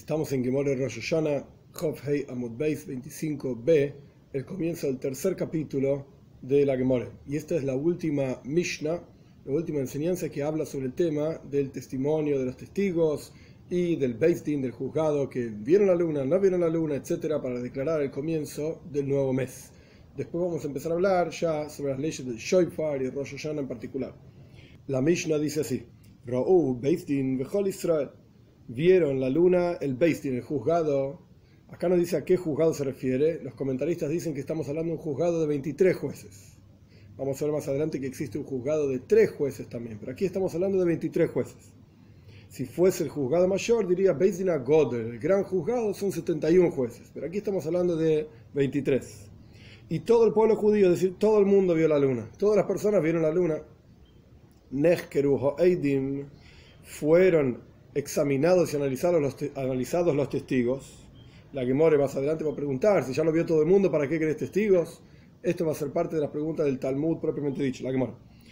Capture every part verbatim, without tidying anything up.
Estamos en Gemore Rosh Hashanah, Chof Hei Amud Beis veinticinco b, el comienzo del tercer capítulo de la Gemore. Y esta es la última Mishnah, la última enseñanza que habla sobre el tema del testimonio de los testigos y del Beis Din, del juzgado, que vieron la luna, no vieron la luna, etcétera, para declarar el comienzo del nuevo mes. Después vamos a empezar a hablar ya sobre las leyes del Shofar y Rosh Hashanah en particular. La Mishnah dice así: Ra'u Beis Din v'chol Israel. Vieron la luna, el Beis Din, el juzgado. Acá no dice a qué juzgado se refiere. Los comentaristas dicen que estamos hablando de un juzgado de veintitrés jueces. Vamos a ver más adelante que existe un juzgado de tres jueces también, pero aquí estamos hablando de veintitrés jueces. Si fuese el juzgado mayor, diría Beis Din HaGodel, el gran juzgado, son setenta y uno jueces, pero aquí estamos hablando de veintitrés. Y todo el pueblo judío, es decir, todo el mundo vio la luna, todas las personas vieron la luna. Nechkeru Ho'eidim, fueron examinados y analizados los, te analizados los testigos. La Gemore más adelante va a preguntar: si ya lo vio todo el mundo, ¿para qué querés testigos? Esto va a ser parte de la pregunta del Talmud propiamente dicho. La Gemore: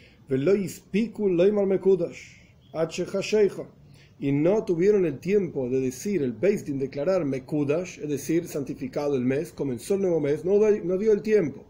y no tuvieron el tiempo de decir el Beis Din, declarar Mekudash, es decir, santificado el mes, comenzó el nuevo mes, no, no dio el tiempo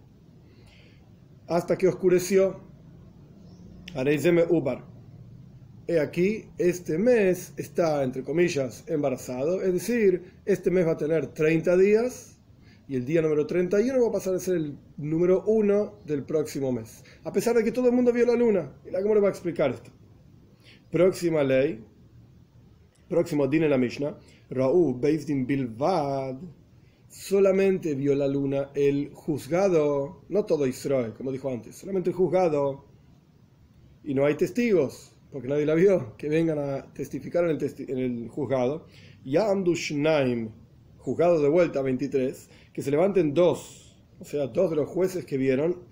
hasta que oscureció. Areizeme Ubar. He aquí, este mes está, entre comillas, embarazado, es decir, este mes va a tener treinta días y el día número treinta y uno va a pasar a ser el número uno del próximo mes, a pesar de que todo el mundo vio la luna. Y la Gemara va a explicar esto. Próxima ley, próximo din en la Mishnah: Ra'u Beis Din Bilvad. Solamente vio la luna el juzgado, no todo Israel, como dijo antes, solamente el juzgado, y no hay testigos porque nadie la vio, que vengan a testificar en el, testi en el juzgado. Ya'amdu Shnaim, juzgado de vuelta veintitrés, que se levanten dos, o sea, dos de los jueces que vieron,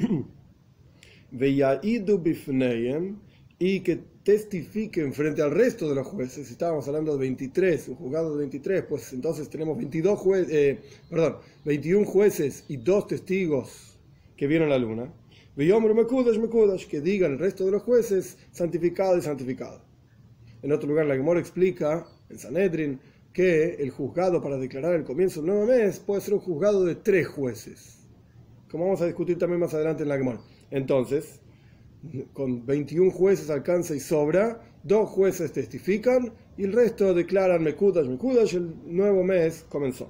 Veya'idu Bifneim, y que testifiquen frente al resto de los jueces. Si estábamos hablando de veintitrés, un juzgado de veintitrés, pues entonces tenemos veintidós jue eh, perdón, veintiún jueces y dos testigos que vieron la luna. Que digan el resto de los jueces santificado y santificado. En otro lugar, la Gemara explica en Sanedrin que el juzgado para declarar el comienzo del nuevo mes puede ser un juzgado de tres jueces, como vamos a discutir también más adelante en la Gemara. Entonces, con veintiún jueces alcanza y sobra, dos jueces testifican y el resto declaran Mekudash, Mekudash, el nuevo mes comenzó.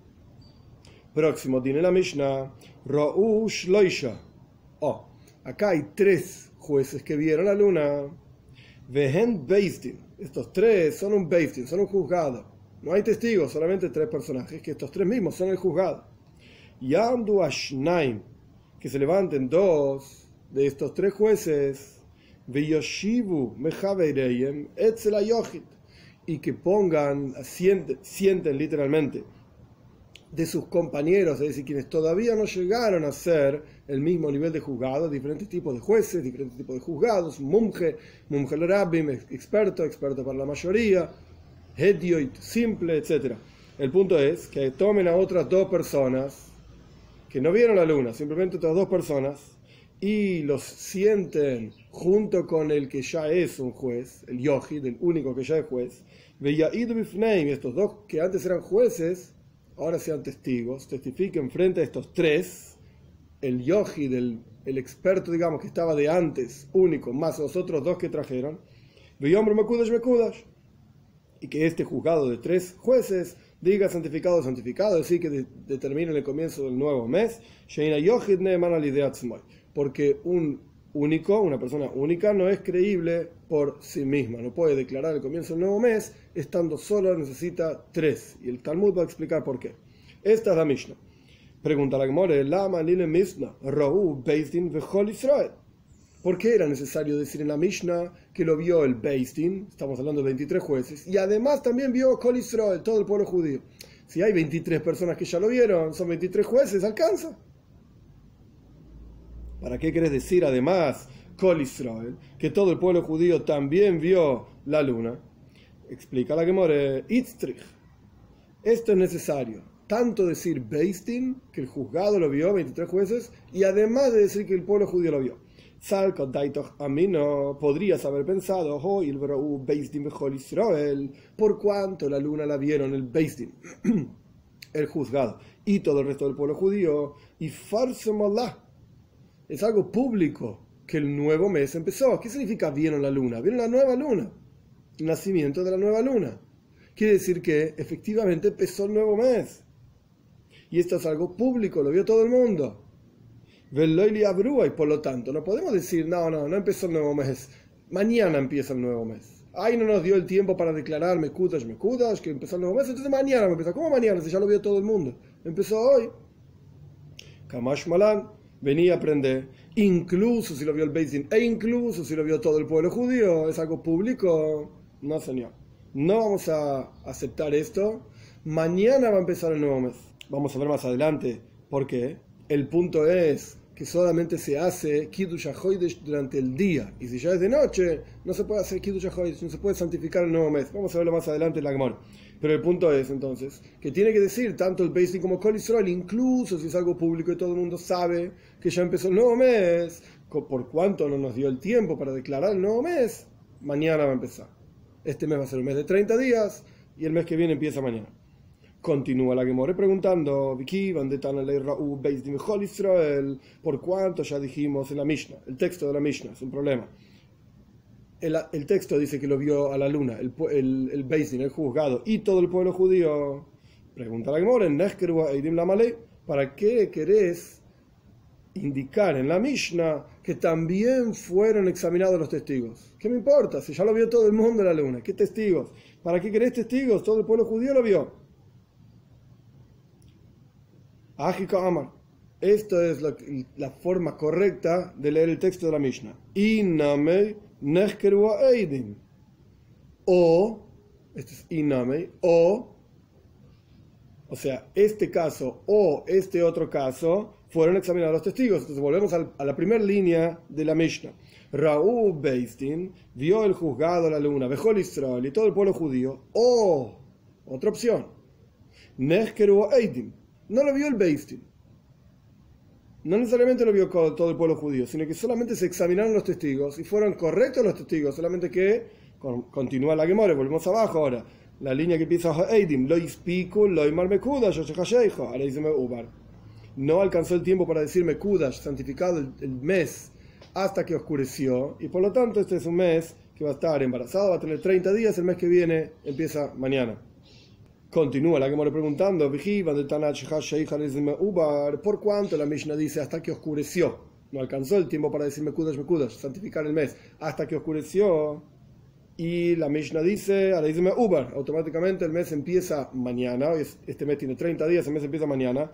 Próximo tiene la Mishnah: Ra'u Shloisha. Oh, acá hay tres jueces que vieron la luna. Vehen Beis Din. Estos tres son un Beis Din, son un juzgado. No hay testigos, solamente tres personajes, que estos tres mismos son el juzgado. Yamdu Ashnaim, que se levanten dos de estos tres jueces. Veyoshivu Mechaveireyem Etzel HaYochid, y que pongan, sienten, sienten literalmente de sus compañeros, es decir, quienes todavía no llegaron a ser el mismo nivel de juzgado, diferentes tipos de jueces, diferentes tipos de juzgados, mumje, mumje l'rabim, experto, experto para la mayoría, hedioit, simple, etcétera. El punto es que tomen a otras dos personas que no vieron la luna, simplemente otras dos personas, y los sienten junto con el que ya es un juez, el yochid, el único que ya es juez, veya'idu bifneim, estos dos que antes eran jueces, ahora sean testigos, testifiquen frente a estos tres, el yochid, el, el experto, digamos, que estaba de antes, único, más los otros dos que trajeron, y que este juzgado de tres jueces diga santificado, santificado, es decir, que de, determinen el comienzo del nuevo mes, porque un único, una persona única, no es creíble por sí misma, no puede declarar el comienzo del nuevo mes, estando solo necesita tres, y el Talmud va a explicar por qué. Esta es la Mishnah. Pregunta la Gemara: Lama lile Mishnah Ra'u Beis Din v'chol Israel. ¿Por qué era necesario decir en la Mishnah que lo vio el Beis Din? Estamos hablando de veintitrés jueces, y además también vio Kol Israel, todo el pueblo judío. Si hay veintitrés personas que ya lo vieron, son veintitrés jueces, alcanza. ¿Para qué querés decir además Kol Israel, que todo el pueblo judío también vio la luna? Explica la Gemara: Itztrich. Esto es necesario, tanto decir Beis Din, que el juzgado lo vio, veintitrés jueces, y además de decir que el pueblo judío lo vio. Salka daitoch amino, podrías haber pensado, oh, il brau Beis Din bechol Israel, por cuanto la luna la vieron el Beis Din, el juzgado, y todo el resto del pueblo judío, y farsemallah, es algo público que el nuevo mes empezó. ¿Qué significa vieron la luna? Vieron la nueva luna, el nacimiento de la nueva luna. Quiere decir que efectivamente empezó el nuevo mes. Y esto es algo público, lo vio todo el mundo. Y por lo tanto, no podemos decir, no, no, no empezó el nuevo mes. Mañana empieza el nuevo mes. Ay, no nos dio el tiempo para declarar Mekudash, Mekudash, que empezó el nuevo mes, entonces mañana me empezó. ¿Cómo mañana? Si ya lo vio todo el mundo. Empezó hoy. Kamash Malan venía a aprender, incluso si lo vio el Beis Din, e incluso si lo vio todo el pueblo judío, es algo público. No, señor. No vamos a aceptar esto. Mañana va a empezar el nuevo mes. Vamos a ver más adelante por qué. El punto es que solamente se hace Kiddush HaChodesh durante el día. Y si ya es de noche, no se puede hacer Kiddush HaChodesh, no se puede santificar el nuevo mes. Vamos a verlo más adelante en la Gemara. Pero el punto es, entonces, que tiene que decir tanto el Beis Din como Kol Israel, incluso si es algo público y todo el mundo sabe que ya empezó el nuevo mes, por cuanto no nos dio el tiempo para declarar el nuevo mes, mañana va a empezar. Este mes va a ser un mes de treinta días y el mes que viene empieza mañana. Continúa la Gemara preguntando, por cuánto ya dijimos en la Mishnah, el texto de la Mishnah, es un problema. El, el texto dice que lo vio a la luna, el, el, el Beis Din, el juzgado, y todo el pueblo judío. Pregunta la Gemara, ¿para qué querés indicar en la Mishnah que también fueron examinados los testigos? ¿Qué me importa? Si ya lo vio todo el mundo en la luna, ¿qué testigos? ¿Para qué querés testigos? Todo el pueblo judío lo vio. Ajika Amar. Esto es la, la forma correcta de leer el texto de la Mishnah. Inamei nechkeru eidim. O, este es Inamei, o, o sea, este caso o este otro caso fueron examinados los testigos. Entonces volvemos al, a la primera línea de la Mishnah. Raú Beis Din vio el juzgado a la luna, Bechol Israel y todo el pueblo judío. O, otra opción, nechkeru eidim. No lo vio el Beis Din. No necesariamente lo vio todo el pueblo judío, sino que solamente se examinaron los testigos y fueron correctos los testigos, solamente que, con, continúa la Gemara, volvemos abajo ahora, la línea que empieza Eidim, lo ispiku, lo imar mekudash, no alcanzó el tiempo para decir mekudash, santificado el, el mes, hasta que oscureció, y por lo tanto este es un mes que va a estar embarazado, va a tener treinta días, el mes que viene empieza mañana. Continúa la Gemara preguntando, ¿por cuánto la Mishnah dice hasta que oscureció? No alcanzó el tiempo para decir Mekudash, Mekudash, santificar el mes, hasta que oscureció. Y la Mishnah dice, automáticamente el mes empieza mañana, este mes tiene treinta días, el mes empieza mañana.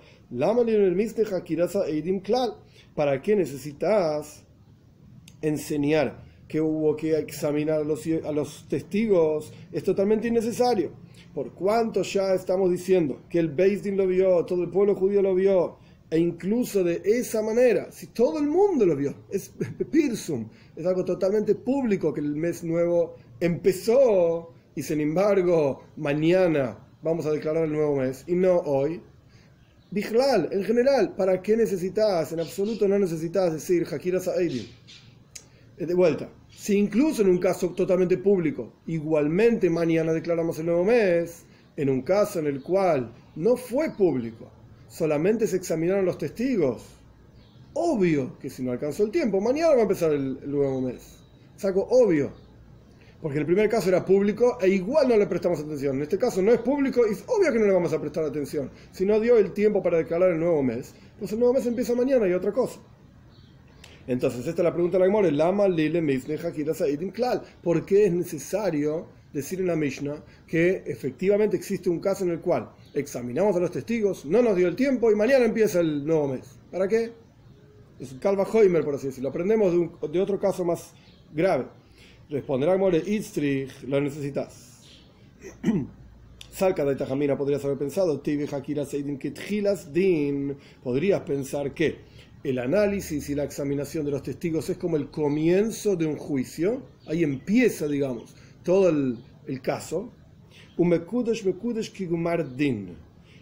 ¿Para qué necesitas enseñar que hubo que examinar a los, a los testigos? Es totalmente innecesario. Por cuanto ya estamos diciendo que el Beis Din lo vio, todo el pueblo judío lo vio, e incluso de esa manera, si todo el mundo lo vio, es pirsum, es algo totalmente público que el mes nuevo empezó y sin embargo mañana vamos a declarar el nuevo mes y no hoy. Bichlal, en general, ¿para qué necesitas? En absoluto no necesitas decir Hakira Sa'edim. De vuelta. Si incluso en un caso totalmente público, igualmente mañana declaramos el nuevo mes, en un caso en el cual no fue público, solamente se examinaron los testigos, obvio que si no alcanzó el tiempo, mañana va a empezar el, el nuevo mes. Es algo obvio, porque en el primer caso era público e igual no le prestamos atención. En este caso no es público y es obvio que no le vamos a prestar atención. Si no dio el tiempo para declarar el nuevo mes, pues el nuevo mes empieza mañana y otra cosa. Entonces, esta es la pregunta de la Gemara. Lama lile misne hakira saidim klal. ¿Por qué es necesario decir en la Mishnah que efectivamente existe un caso en el cual examinamos a los testigos, no nos dio el tiempo y mañana empieza el nuevo mes? ¿Para qué? Es un Kalva Hoimer, por así decirlo. Aprendemos de, un, de otro caso más grave. Responderá Gemara, Itzrich, lo necesitas. Salka de Tajamina podrías haber pensado, Tibi hakira saidim kitchilas din. Podrías pensar que el análisis y la examinación de los testigos es como el comienzo de un juicio. Ahí empieza, digamos, todo el, el caso.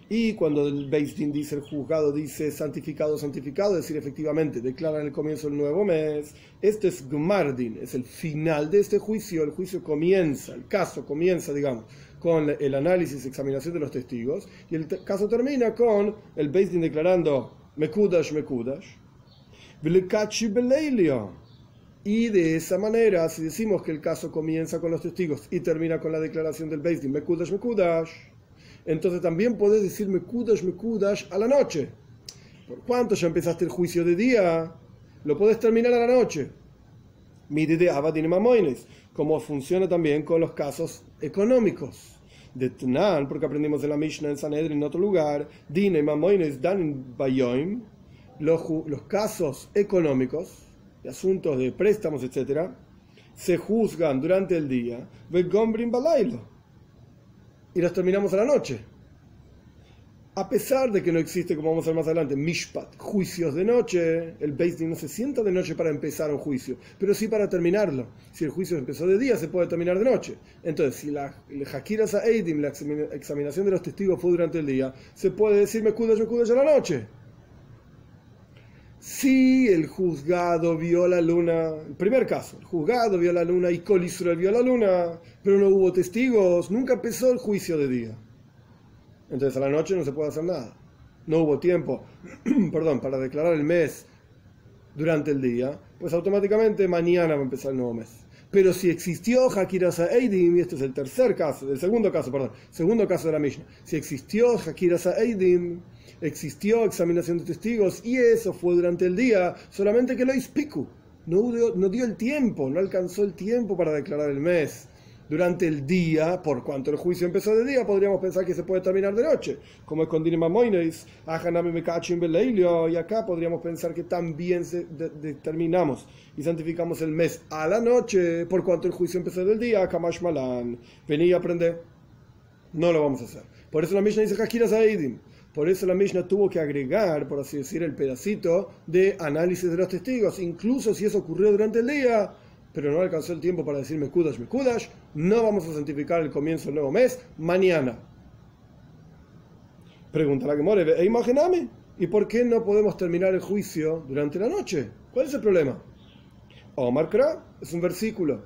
Y cuando el Beis Din dice, el juzgado dice santificado, santificado, es decir, efectivamente, declaran el comienzo del nuevo mes, este es Gmar Din, es el final de este juicio, el juicio comienza, el caso comienza, digamos, con el análisis, examinación de los testigos, y el te- caso termina con el Beis Din declarando Mekudash, Mekudash, Velekachi Beleilio. Y de esa manera, si decimos que el caso comienza con los testigos y termina con la declaración del Beis Din, Mekudash, Mekudash, entonces también podés decir Mekudash, Mekudash a la noche. ¿Por cuánto ya empezaste el juicio de día? Lo podés terminar a la noche. Midide Abadin Mamoines, como funciona también con los casos económicos. De Tnan, porque aprendimos en la Mishnah en Sanedrin en otro lugar, Dine Mamoines Dan Bayoim, los, los casos económicos, de asuntos de préstamos, etcétera, se juzgan durante el día, Vegombrin Balailo, y los terminamos a la noche. A pesar de que no existe, como vamos a ver más adelante, Mishpat, juicios de noche, el Beis Din no se sienta de noche para empezar un juicio, pero sí para terminarlo. Si el juicio empezó de día, se puede terminar de noche. Entonces, si la Hakira Sa'edim, la examinación de los testigos fue durante el día, se puede decir Mekudash, Mekudash a la noche. Si el juzgado vio la luna, el primer caso, el juzgado vio la luna y Kol Israel vio la luna, pero no hubo testigos, nunca empezó el juicio de día. Entonces a la noche no se puede hacer nada. No hubo tiempo, perdón, para declarar el mes durante el día, pues automáticamente mañana va a empezar el nuevo mes. Pero si existió Hakira Sa'edim, y este es el tercer caso, el segundo caso, perdón, segundo caso de la Mishnah, si existió Hakira Sa'edim, existió examinación de testigos, y eso fue durante el día, solamente que lo ispiku, no dio, no dio el tiempo, no alcanzó el tiempo para declarar el mes. Durante el día, por cuanto el juicio empezó de día, podríamos pensar que se puede terminar de noche, como es con Dinema Moines, y acá podríamos pensar que también se de, de, terminamos y santificamos el mes a la noche, por cuanto el juicio empezó del día, Kamash Malan, vení a aprender. No lo vamos a hacer. Por eso la Mishnah dice Hakira Sa'edim. Por eso la Mishnah tuvo que agregar, por así decir, el pedacito de análisis de los testigos, incluso si eso ocurrió durante el día, pero no alcanzó el tiempo para decir Mekudash, Mekudash, no vamos a santificar el comienzo del nuevo mes mañana. Pregunta la Gemara, ¿e imaginame? ¿Y por qué no podemos terminar el juicio durante la noche? ¿Cuál es el problema? Omar Kra es un versículo.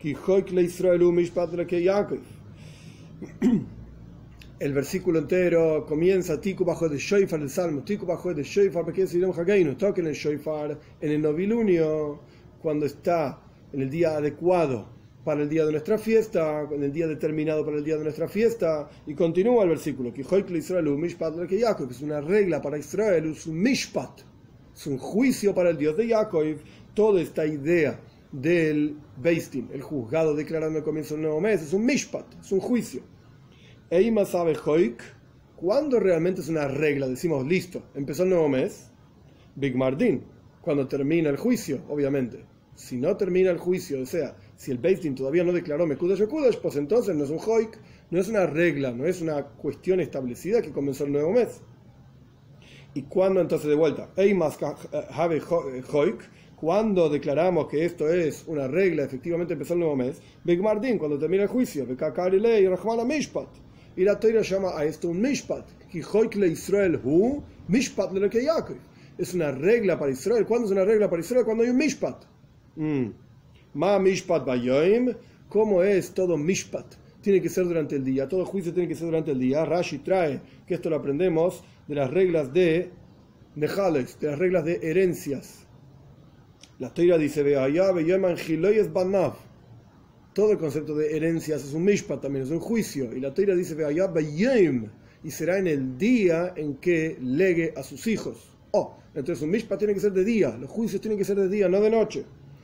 El versículo entero comienza Tiku bajo de Shoifar del Salmo, Tiku bajo de Shoifar, porque es Irem Hageinu, toquen el Shoifar en el novilunio, cuando está en el día adecuado para el día de nuestra fiesta, en el día determinado para el día de nuestra fiesta, y continúa el versículo, que es una regla para Israel, es un mishpat, es un juicio para el Dios de Jacob. Toda esta idea del Beis Din, el juzgado declarando el comienzo del nuevo mes, es un mishpat, es un juicio. Eima sabe Hoik, ¿cuándo realmente es una regla? Decimos, listo, empezó el nuevo mes, Big Mardin, cuando termina el juicio, obviamente. Si no termina el juicio, o sea, si el Beis Din todavía no declaró Mekudash Mekudash, pues entonces no es un Hoik, no es una regla, no es una cuestión establecida que comenzó el nuevo mes. ¿Y cuándo entonces de vuelta? Eimas have Hoik, cuando declaramos que esto es una regla, efectivamente empezó el nuevo mes, Big Mardin, cuando termina el juicio, Bekakarilei Rahmana Mishpat. Y la Torah llama a esto un Mishpat, que Hoik le Israel hu, Mishpat le que Yaakov. Es una regla para Israel. ¿Cuándo es una regla para Israel? Cuando hay un Mishpat. Ma Mishpat Bayoim, ¿cómo es todo Mishpat? Tiene que ser durante el día, todo juicio tiene que ser durante el día. Rashi trae que esto lo aprendemos de las reglas de Nehales, de las reglas de herencias. La Torah dice: todo el concepto de herencias es un Mishpat, también es un juicio. Y la Torah dice: y será en el día en que legue a sus hijos. Oh, entonces un Mishpat tiene que ser de día, los juicios tienen que ser de día, no de noche.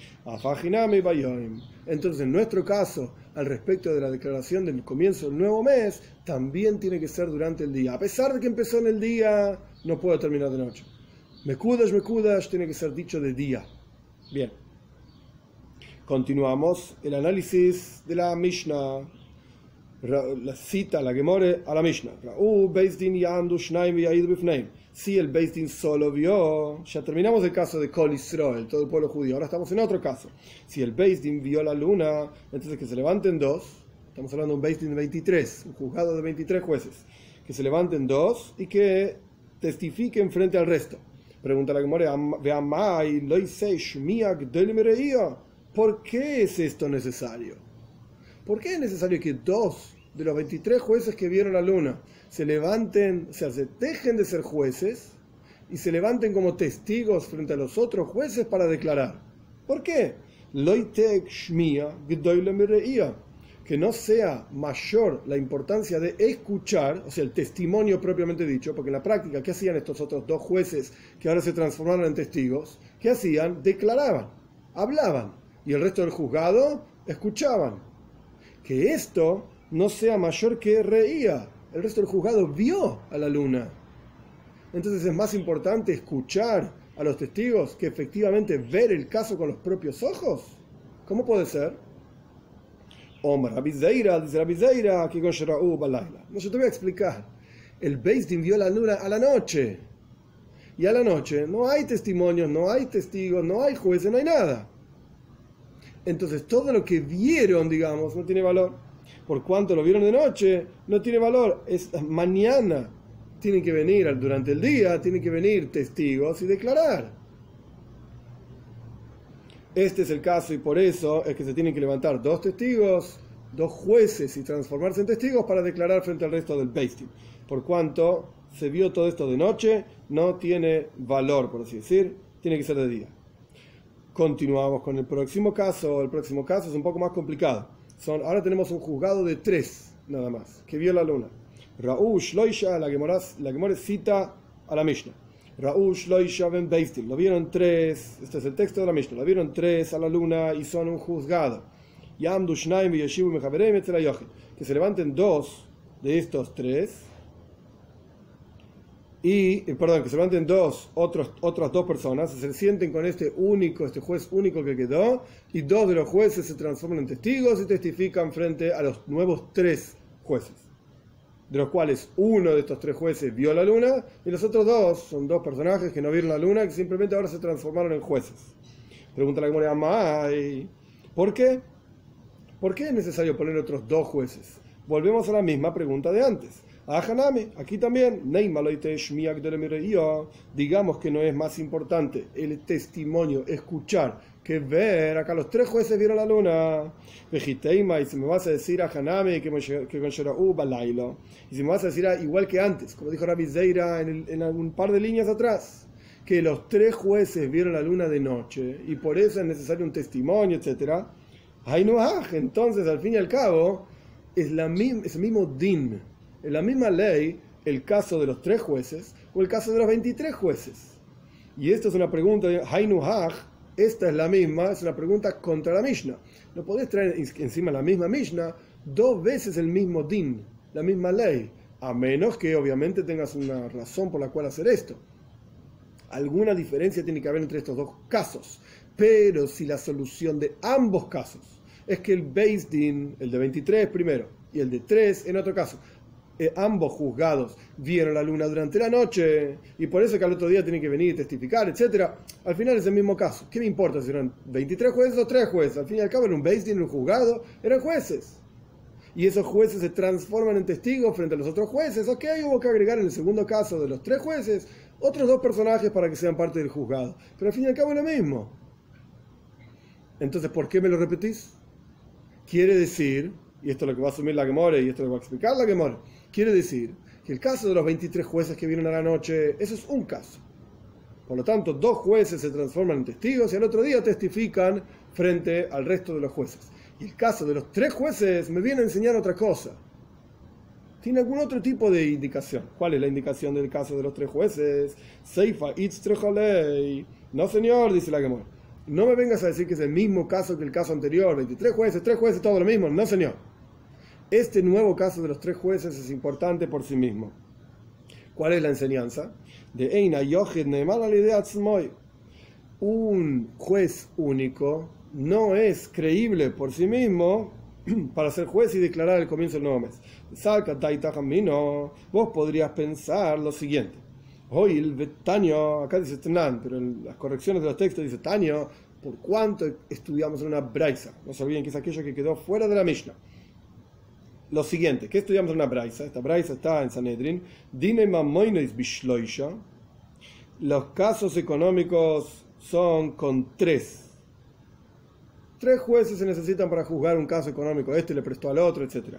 Entonces, en nuestro caso, al respecto de la declaración del comienzo del nuevo mes, también tiene que ser durante el día. A pesar de que empezó en el día, no puede terminar de noche. Mekudash, Mekudash, tiene que ser dicho de día. Bien. Continuamos el análisis de la Mishnah. La cita, la Gemore a la Mishnah. Si el Beis Din solo vio, ya terminamos el caso de Kol Israel, todo el pueblo judío, ahora estamos en otro caso. Si el Beis Din vio la luna, entonces que se levanten dos, estamos hablando de un Beis Din de veintitrés, un juzgado de veintitrés jueces, que se levanten dos y que testifiquen frente al resto. Pregunta la Gemara, ¿por qué es esto necesario? ¿Por qué es necesario que dos de los veintitrés jueces que vieron la luna se levanten, o sea, se dejen de ser jueces y se levanten como testigos frente a los otros jueces para declarar? ¿Por qué? Que no sea mayor la importancia de escuchar, o sea, el testimonio propiamente dicho, porque en la práctica, ¿qué hacían estos otros dos jueces que ahora se transformaron en testigos? ¿Qué hacían? Declaraban, hablaban, y el resto del juzgado escuchaban. Que esto no sea mayor que reía. El resto del juzgado vio a la luna. Entonces es más importante escuchar a los testigos que efectivamente ver el caso con los propios ojos. ¿Cómo puede ser? Omar, Abizeira, dice Abizeira, que con Shera'u Balayla. No, yo te voy a explicar. El Beis Din vio la luna a la noche. Y a la noche no hay testimonios, no hay testigos, no hay jueces, no hay nada. Entonces todo lo que vieron, digamos, no tiene valor. Por cuanto lo vieron de noche, no tiene valor. Es mañana. Tienen que venir durante el día, tienen que venir testigos y declarar. Este es el caso y por eso es que se tienen que levantar dos testigos, dos jueces y transformarse en testigos para declarar frente al resto del Beis Din. Por cuanto se vio todo esto de noche, no tiene valor, por así decir, tiene que ser de día. Continuamos con el próximo caso. El próximo caso es un poco más complicado. Son, ahora tenemos un juzgado de tres, nada más, que vio la luna. Ra'u Shloisha, la Gemara cita a la Mishnah. Ra'u Shloisha ben Beis Din. Lo vieron tres, este es el texto de la Mishnah. Lo vieron tres a la luna y son un juzgado. Yamdu Shnaim v'yeshivu mechaberem etzel hayochid. Que se levanten dos de estos tres. Y, perdón, que se levanten dos, otros, otras dos personas, se sienten con este único, este juez único que quedó, y dos de los jueces se transforman en testigos y testifican frente a los nuevos tres jueces, de los cuales uno de estos tres jueces vio la luna, y los otros dos son dos personajes que no vieron la luna, que simplemente ahora se transformaron en jueces. Pregunta la Gemara, ¿por qué? ¿Por qué es necesario poner otros dos jueces? Volvemos a la misma pregunta de antes. Ajaname, aquí también, digamos que no es más importante el testimonio, escuchar, que ver. Acá los tres jueces vieron la luna. Y si me vas a decir Ajaname que con Shera'u Balayla, y si me vas a decir igual que antes, como dijo Rabbi Zeira en, el, en un par de líneas atrás, que los tres jueces vieron la luna de noche y por eso es necesario un testimonio, etcétera. Ay no, entonces al fin y al cabo es, la, es el mismo din. En la misma ley, el caso de los tres jueces o el caso de los veintitrés jueces. Y esto es una pregunta de Hainu Hach, esta es la misma, es una pregunta contra la Mishnah. No podés traer encima la misma Mishnah dos veces el mismo din, la misma ley, a menos que obviamente tengas una razón por la cual hacer esto. Alguna diferencia tiene que haber entre estos dos casos, pero si la solución de ambos casos es que el Beis Din, el de veintitrés primero y el de tres en otro caso, Eh, ambos juzgados vieron la luna durante la noche y por eso que al otro día tienen que venir y testificar, etcétera. Al final es el mismo caso. ¿Qué me importa si eran veintitrés jueces o tres jueces? Al fin y al cabo en un Beis Din, en un juzgado, eran jueces. Y esos jueces se transforman en testigos frente a los otros jueces. Ok, hubo que agregar en el segundo caso de los tres jueces otros dos personajes para que sean parte del juzgado. Pero al fin y al cabo es lo mismo. Entonces, ¿por qué me lo repetís? Quiere decir, y esto es lo que va a asumir la Gemara y esto es lo que va a explicar la Gemara, quiere decir que el caso de los veintitrés jueces que vieron a la noche, eso es un caso. Por lo tanto, dos jueces se transforman en testigos y al otro día testifican frente al resto de los jueces. Y el caso de los tres jueces me viene a enseñar otra cosa. ¿Tiene algún otro tipo de indicación? ¿Cuál es la indicación del caso de los tres jueces? Seifa itztrechalei. No, señor, dice la Gemara. No me vengas a decir que es el mismo caso que el caso anterior. veintitrés jueces, tres jueces, todo lo mismo. No, señor. Este nuevo caso de los tres jueces es importante por sí mismo. ¿Cuál es la enseñanza? De Eina Yochid Neeman al idea Atzmoy. Un juez único no es creíble por sí mismo para ser juez y declarar el comienzo del nuevo mes. Vos podrías pensar lo siguiente. Hoy el Taño, acá dice Tanan, pero en las correcciones de los textos dice Taño, por cuánto estudiamos en una braisa. No se olviden que es aquello que quedó fuera de la Mishnah. lo siguiente, que estudiamos en una braisa, esta braisa está en Sanedrin, Dine mamoines bishloisha, los casos económicos son con tres. Tres jueces se necesitan para juzgar un caso económico, este le prestó al otro, etcétera.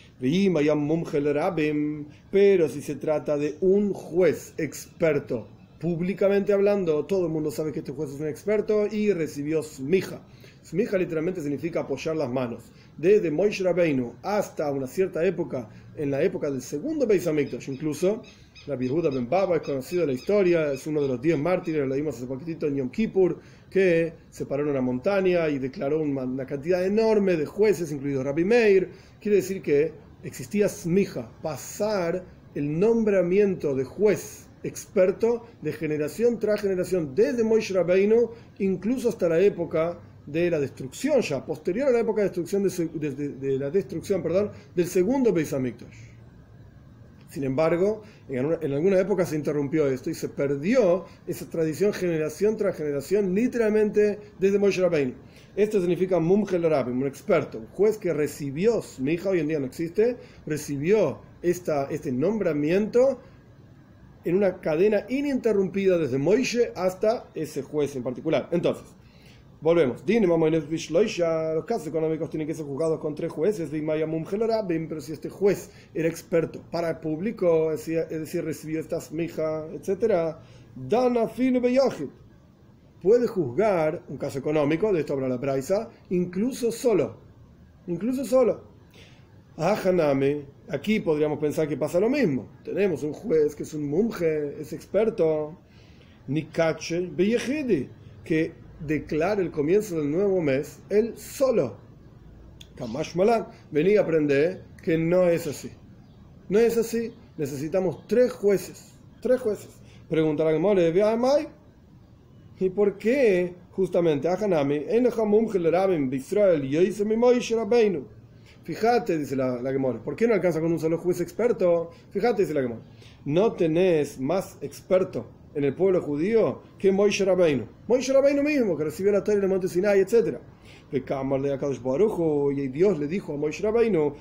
Pero si se trata de un juez experto, públicamente hablando, todo el mundo sabe que este juez es un experto y recibió smija. Smija literalmente significa apoyar las manos. Desde Moshe Rabbeinu hasta una cierta época, en la época del segundo Beis Hamikdash, incluso, Rabbi Yehuda ben Baba es conocido en la historia, es uno de los diez mártires, lo vimos hace poquitito en Yom Kippur, que se paró en una montaña y declaró una, una cantidad enorme de jueces, incluido Rabbi Meir. Quiere decir que existía smija, pasar el nombramiento de juez experto de generación tras generación, desde Moshe Rabbeinu, incluso hasta la época de la destrucción, ya posterior a la época de destrucción, de, de, de, de la destrucción perdón, del segundo Beis Hamikdash. Sin embargo, en, una, en alguna época se interrumpió esto y se perdió esa tradición generación tras generación, literalmente desde Moshe Rabbeinu. Esto significa Mumchel Rabim, un experto, un juez que recibió, mi hija hoy en día no existe, recibió esta, este nombramiento en una cadena ininterrumpida desde Moshe hasta ese juez en particular. Entonces, volvemos. Los casos económicos tienen que ser juzgados con tres jueces, pero si este juez era experto para el público, es decir, recibió esta smija, etcétera, dana filo beyochid, puede juzgar un caso económico, de esto habla la Braisa, incluso solo. Incluso solo. Hanami, aquí podríamos pensar que pasa lo mismo. Tenemos un juez que es un mumje, es experto, Nikache beyechidi, que declara el comienzo del nuevo mes él solo. Kamash Malan, venía a aprender que no es así. No es así. Necesitamos tres jueces. Tres jueces. Pregunta la Gemara, ¿y por qué justamente a Hanami fíjate, dice la, la Gemara, ¿por qué no alcanza con un solo juez experto? Fíjate, dice la Gemara, no tenés más experto en el pueblo judío que Moshe Rabbeinu. Moshe Rabbeinu mismo, que recibió la Torá en el monte Sinai, etcétera. Y Dios le dijo a Moshe Rabbeinu,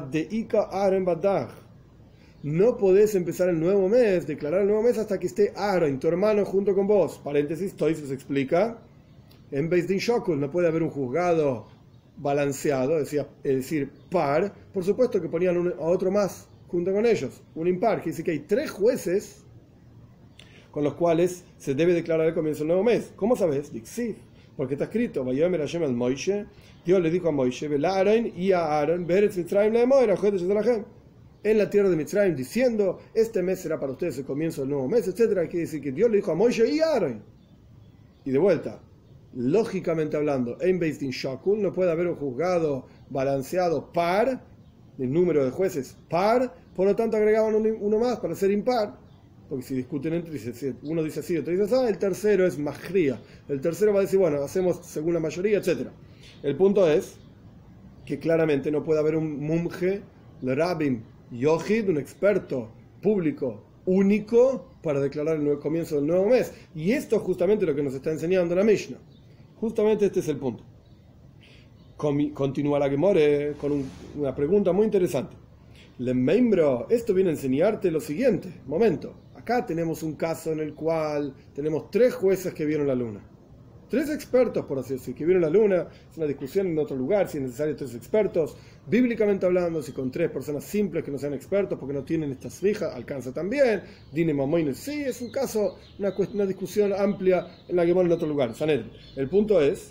no podés empezar el nuevo mes, declarar el nuevo mes hasta que esté Aaron, tu hermano, junto con vos. Paréntesis, Toys se explica, en Beis Din Shokul no puede haber un juzgado balanceado, es decir, es decir par. Por supuesto que ponían un, a otro más junto con ellos, un impar, que dice que hay tres jueces con los cuales se debe declarar el comienzo del nuevo mes. ¿Cómo sabes? Dixif, porque está escrito, Vayomer Hashem al Moishe, Dios le dijo a Moishe, Vel Aaron y a Aaron, Beretz Mitzrayim le'emoira, Jodesh Zalachem, en la tierra de Mitzrayim, diciendo, este mes será para ustedes el comienzo del nuevo mes, etcétera. Quiere decir que Dios le dijo a Moishe y a Aaron. Y de vuelta, lógicamente hablando, en Beis Din Shokul no puede haber un juzgado balanceado par, el número de jueces par, por lo tanto agregaban uno más para ser impar. Porque si discuten entre si uno dice así, otro dice así, el tercero es majría. El tercero va a decir, bueno, hacemos según la mayoría, etcétera. El punto es que claramente no puede haber un mumje, el rabim, yochid, un experto público único para declarar el nuevo comienzo del nuevo mes. Y esto es justamente lo que nos está enseñando la Mishnah. Justamente este es el punto. Continúa la Gemore con un, una pregunta muy interesante. Le membro, esto viene a enseñarte lo siguiente. Momento. Acá tenemos un caso en el cual tenemos tres jueces que vieron la luna. Tres expertos, por así decir, que vieron la luna. Es una discusión en otro lugar si es necesario tres expertos. Bíblicamente hablando, si con tres personas simples que no sean expertos porque no tienen estas fijas, alcanza también. Dine Mamoines, sí, es un caso, una, una discusión amplia en la que van en otro lugar. Sanedrin. El punto es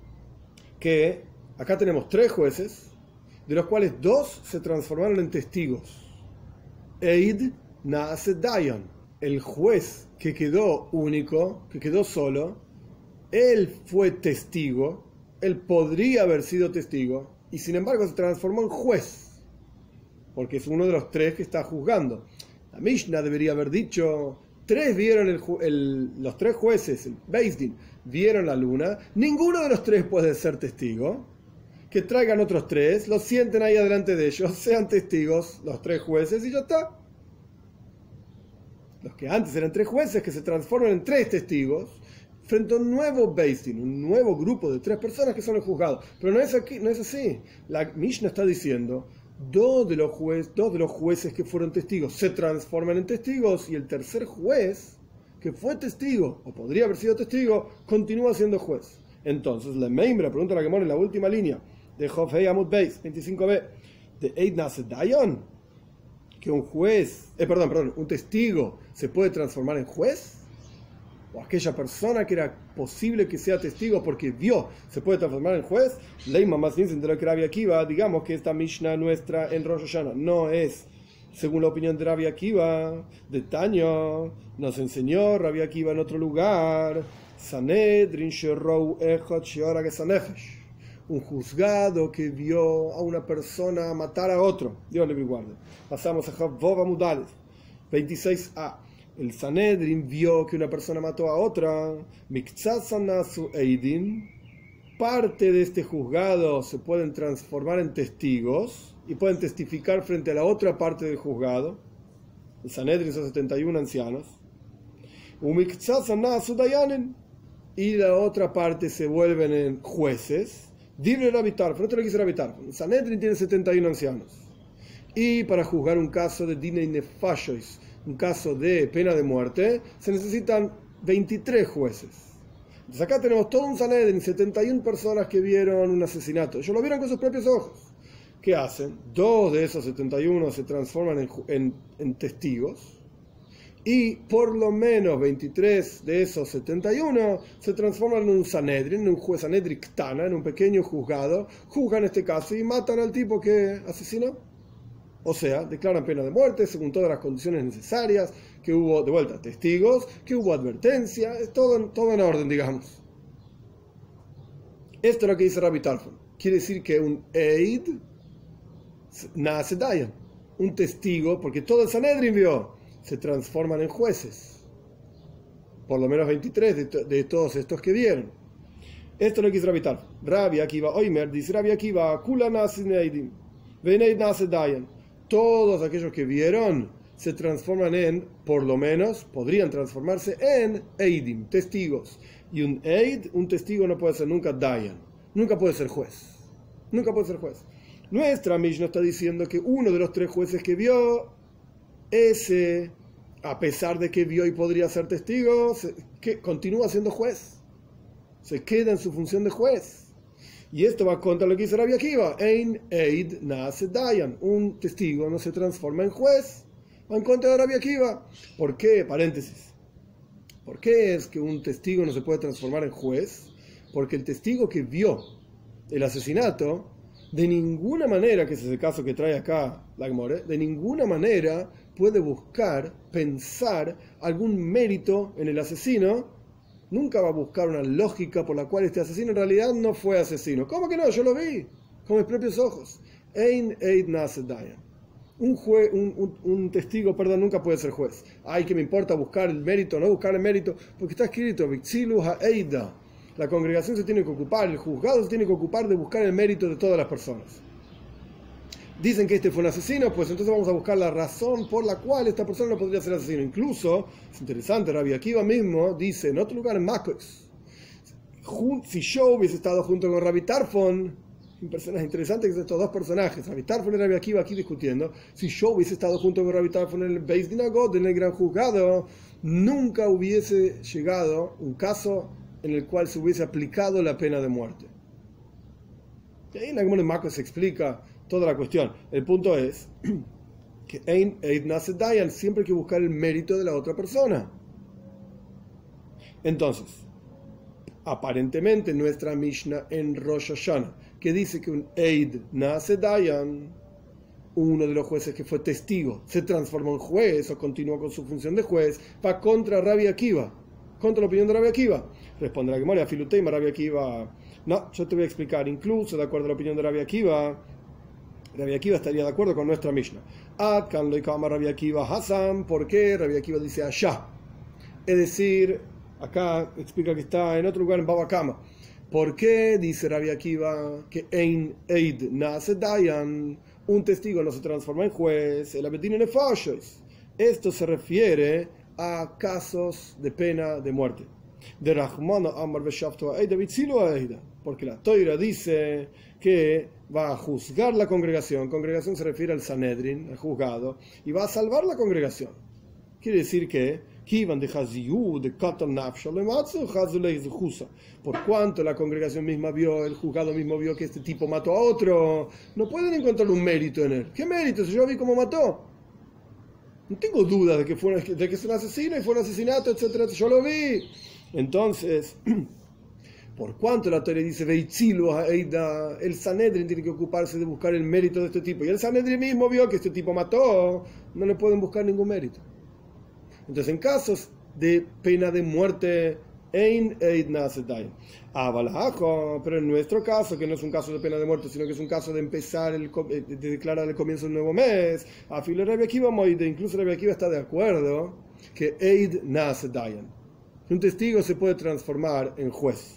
que acá tenemos tres jueces, de los cuales dos se transformaron en testigos. Eid Naase Dayan. El juez que quedó único, que quedó solo, él fue testigo, él podría haber sido testigo, y sin embargo se transformó en juez, porque es uno de los tres que está juzgando. La Mishnah debería haber dicho, tres vieron el, el, los tres jueces, el Beis Din, vieron la luna, ninguno de los tres puede ser testigo, que traigan otros tres, los sienten ahí adelante de ellos, sean testigos los tres jueces y ya está. Los que antes eran tres jueces que se transforman en tres testigos frente a un nuevo Beis Din, un nuevo grupo de tres personas que son los juzgados. Pero no es, aquí, no es así. La Mishnah está diciendo, dos de los, juez, dos de los jueces que fueron testigos se transforman en testigos y el tercer juez, que fue testigo, o podría haber sido testigo, continúa siendo juez. Entonces, la Meimbra pregunta a la Gemara en la última línea de Jofei Amud Beis, veinticinco b, de Eid Nase Dayan, que un juez, eh, perdón, perdón, un testigo se puede transformar en juez, o aquella persona que era posible que sea testigo porque vio, se puede transformar en juez. Leima más bien de lo que Rabbi Akiva, digamos que esta Mishnah nuestra en Rosh Hashanah no es, según la opinión de Rabbi Akiva, de Taño, nos enseñó Rabbi Akiva en otro lugar, Sanedrin Sherrou Echot Sheora Gesanefesh, un juzgado que vio a una persona matar a otro. Dios le guarde. Pasamos a Javova Mudales, veintiséis a. El Sanedrin vio que una persona mató a otra. Miktsasanasu Eidin. Parte de este juzgado se pueden transformar en testigos y pueden testificar frente a la otra parte del juzgado. El Sanedrin son setenta y uno ancianos. Umiktsasanasu Dayanen. Y la otra parte se vuelven en jueces. Dibre Rabbi Tarfon, no te lo quise Rabbi Tarfon. El Sanedrin tiene setenta y uno ancianos. Y para juzgar un caso de Dinei Nefashois, un caso de pena de muerte, se necesitan veintitrés jueces. Entonces acá tenemos todo un Sanedrin, setenta y una personas que vieron un asesinato. Ellos lo vieron con sus propios ojos. ¿Qué hacen? Dos de esos setenta y uno se transforman en, en, en testigos. Y por lo menos veintitrés de esos setenta y uno se transforman en un Sanedrin, en un juez Sanedrin Ktana, en un pequeño juzgado. Juzgan este caso y matan al tipo que asesinó. O sea, declaran pena de muerte según todas las condiciones necesarias, que hubo, de vuelta, testigos, que hubo advertencia, es todo, todo en orden, digamos. Esto es lo que dice Rabbi Tarfon. Quiere decir que un Eid nace Dayan, un testigo, porque todo el Sanedrin vio, se transforman en jueces. Por lo menos veintitrés de, to, de todos estos que vieron. Esto es lo que dice Rabbi Tarfon. Rabbi Akiva Oimer dice Rabbi Akiva, Kula nace Eidim, Veneid nace Dayan. Todos aquellos que vieron se transforman en, por lo menos, podrían transformarse en Eidim, testigos. Y un Eid, un testigo no puede ser nunca Dayan, nunca puede ser juez. Nunca puede ser juez. Nuestra Mishnah está diciendo que uno de los tres jueces que vio, ese, a pesar de que vio y podría ser testigo, se, que continúa siendo juez. Se queda en su función de juez. Y esto va contra lo que dice Rabbi Akiva. Ein Eid nace Dayan. Un testigo no se transforma en juez. Va en contra de Rabbi Akiva. ¿Por qué? Paréntesis. ¿Por qué es que un testigo no se puede transformar en juez? Porque el testigo que vio el asesinato, de ninguna manera, que es el caso que trae acá la Gemara, de ninguna manera puede buscar, pensar algún mérito en el asesino. Nunca va a buscar una lógica por la cual este asesino en realidad no fue asesino. ¿Cómo que no? Yo lo vi con mis propios ojos. Ein Eid Nase Dayan. Un, jue, un, un, un testigo, perdón, nunca puede ser juez. Ay, que me importa buscar el mérito, no buscar el mérito, porque está escrito, Vixilu Ha'eida. La congregación se tiene que ocupar, el juzgado se tiene que ocupar de buscar el mérito de todas las personas. Dicen que este fue un asesino, pues entonces vamos a buscar la razón por la cual esta persona no podría ser asesino. Incluso, es interesante, Rabbi Akiva mismo dice en otro lugar, en Makos, si yo hubiese estado junto con Rabbi Tarfon, un personaje interesante que son estos dos personajes, Rabbi Tarfon y Rabbi Akiva aquí discutiendo, si yo hubiese estado junto con Rabbi Tarfon en el Beis Din HaGodel, en el gran juzgado, nunca hubiese llegado un caso en el cual se hubiese aplicado la pena de muerte. Y ahí en la Gemara de Makos se explica toda la cuestión. El punto es que Ein Eid Nase Dayan, siempre hay que buscar el mérito de la otra persona. Entonces, aparentemente nuestra Mishnah en Rosh Hashanah, que dice que un Eid Nase Dayan, uno de los jueces que fue testigo, se transformó en juez o continuó con su función de juez, va contra Rabbi Akiva, contra la opinión de Rabbi Akiva. Responde la Gemara, Filuteima, Rabbi Akiva, no, yo te voy a explicar, incluso de acuerdo a la opinión de Rabbi Akiva, Rabbi Akiva estaría de acuerdo con nuestra Mishnah. Adkan lo llama Rabbi Akiva Hasan. ¿Por qué? Rabbi Akiva dice allá. Es decir, acá explica que está en otro lugar en Baba Kama. ¿Por qué dice Rabbi Akiva que Ein Eid Nase Dayan, un testigo no se transforma en juez? El Abedin Nefashos. Esto se refiere a casos de pena de muerte. De Rahmana Amar Beshafto Eida Vitzilu Eida. Porque la Toira dice que va a juzgar la congregación. Congregación se refiere al Sanedrin, al juzgado, y va a salvar la congregación. Quiere decir que por cuanto la congregación misma vio, el juzgado mismo vio que este tipo mató a otro, no pueden encontrar un mérito en él. ¿Qué mérito? Si yo vi cómo mató. No tengo duda de que, fue, de que es un asesino y fue un asesinato, etcétera. Yo lo vi. Entonces, por cuanto la Torah dice el Sanedrin tiene que ocuparse de buscar el mérito de este tipo, y el Sanedrin mismo vio que este tipo mató, no le pueden buscar ningún mérito. Entonces, en casos de pena de muerte, ein eid na'aseh dayan. Pero en nuestro caso, que no es un caso de pena de muerte, sino que es un caso de empezar, el, de declarar el comienzo de un nuevo mes, a filo Rabbi Akiva moide, incluso Rabbi Akiva está de acuerdo que eid na'aseh dayan. Un testigo se puede transformar en juez.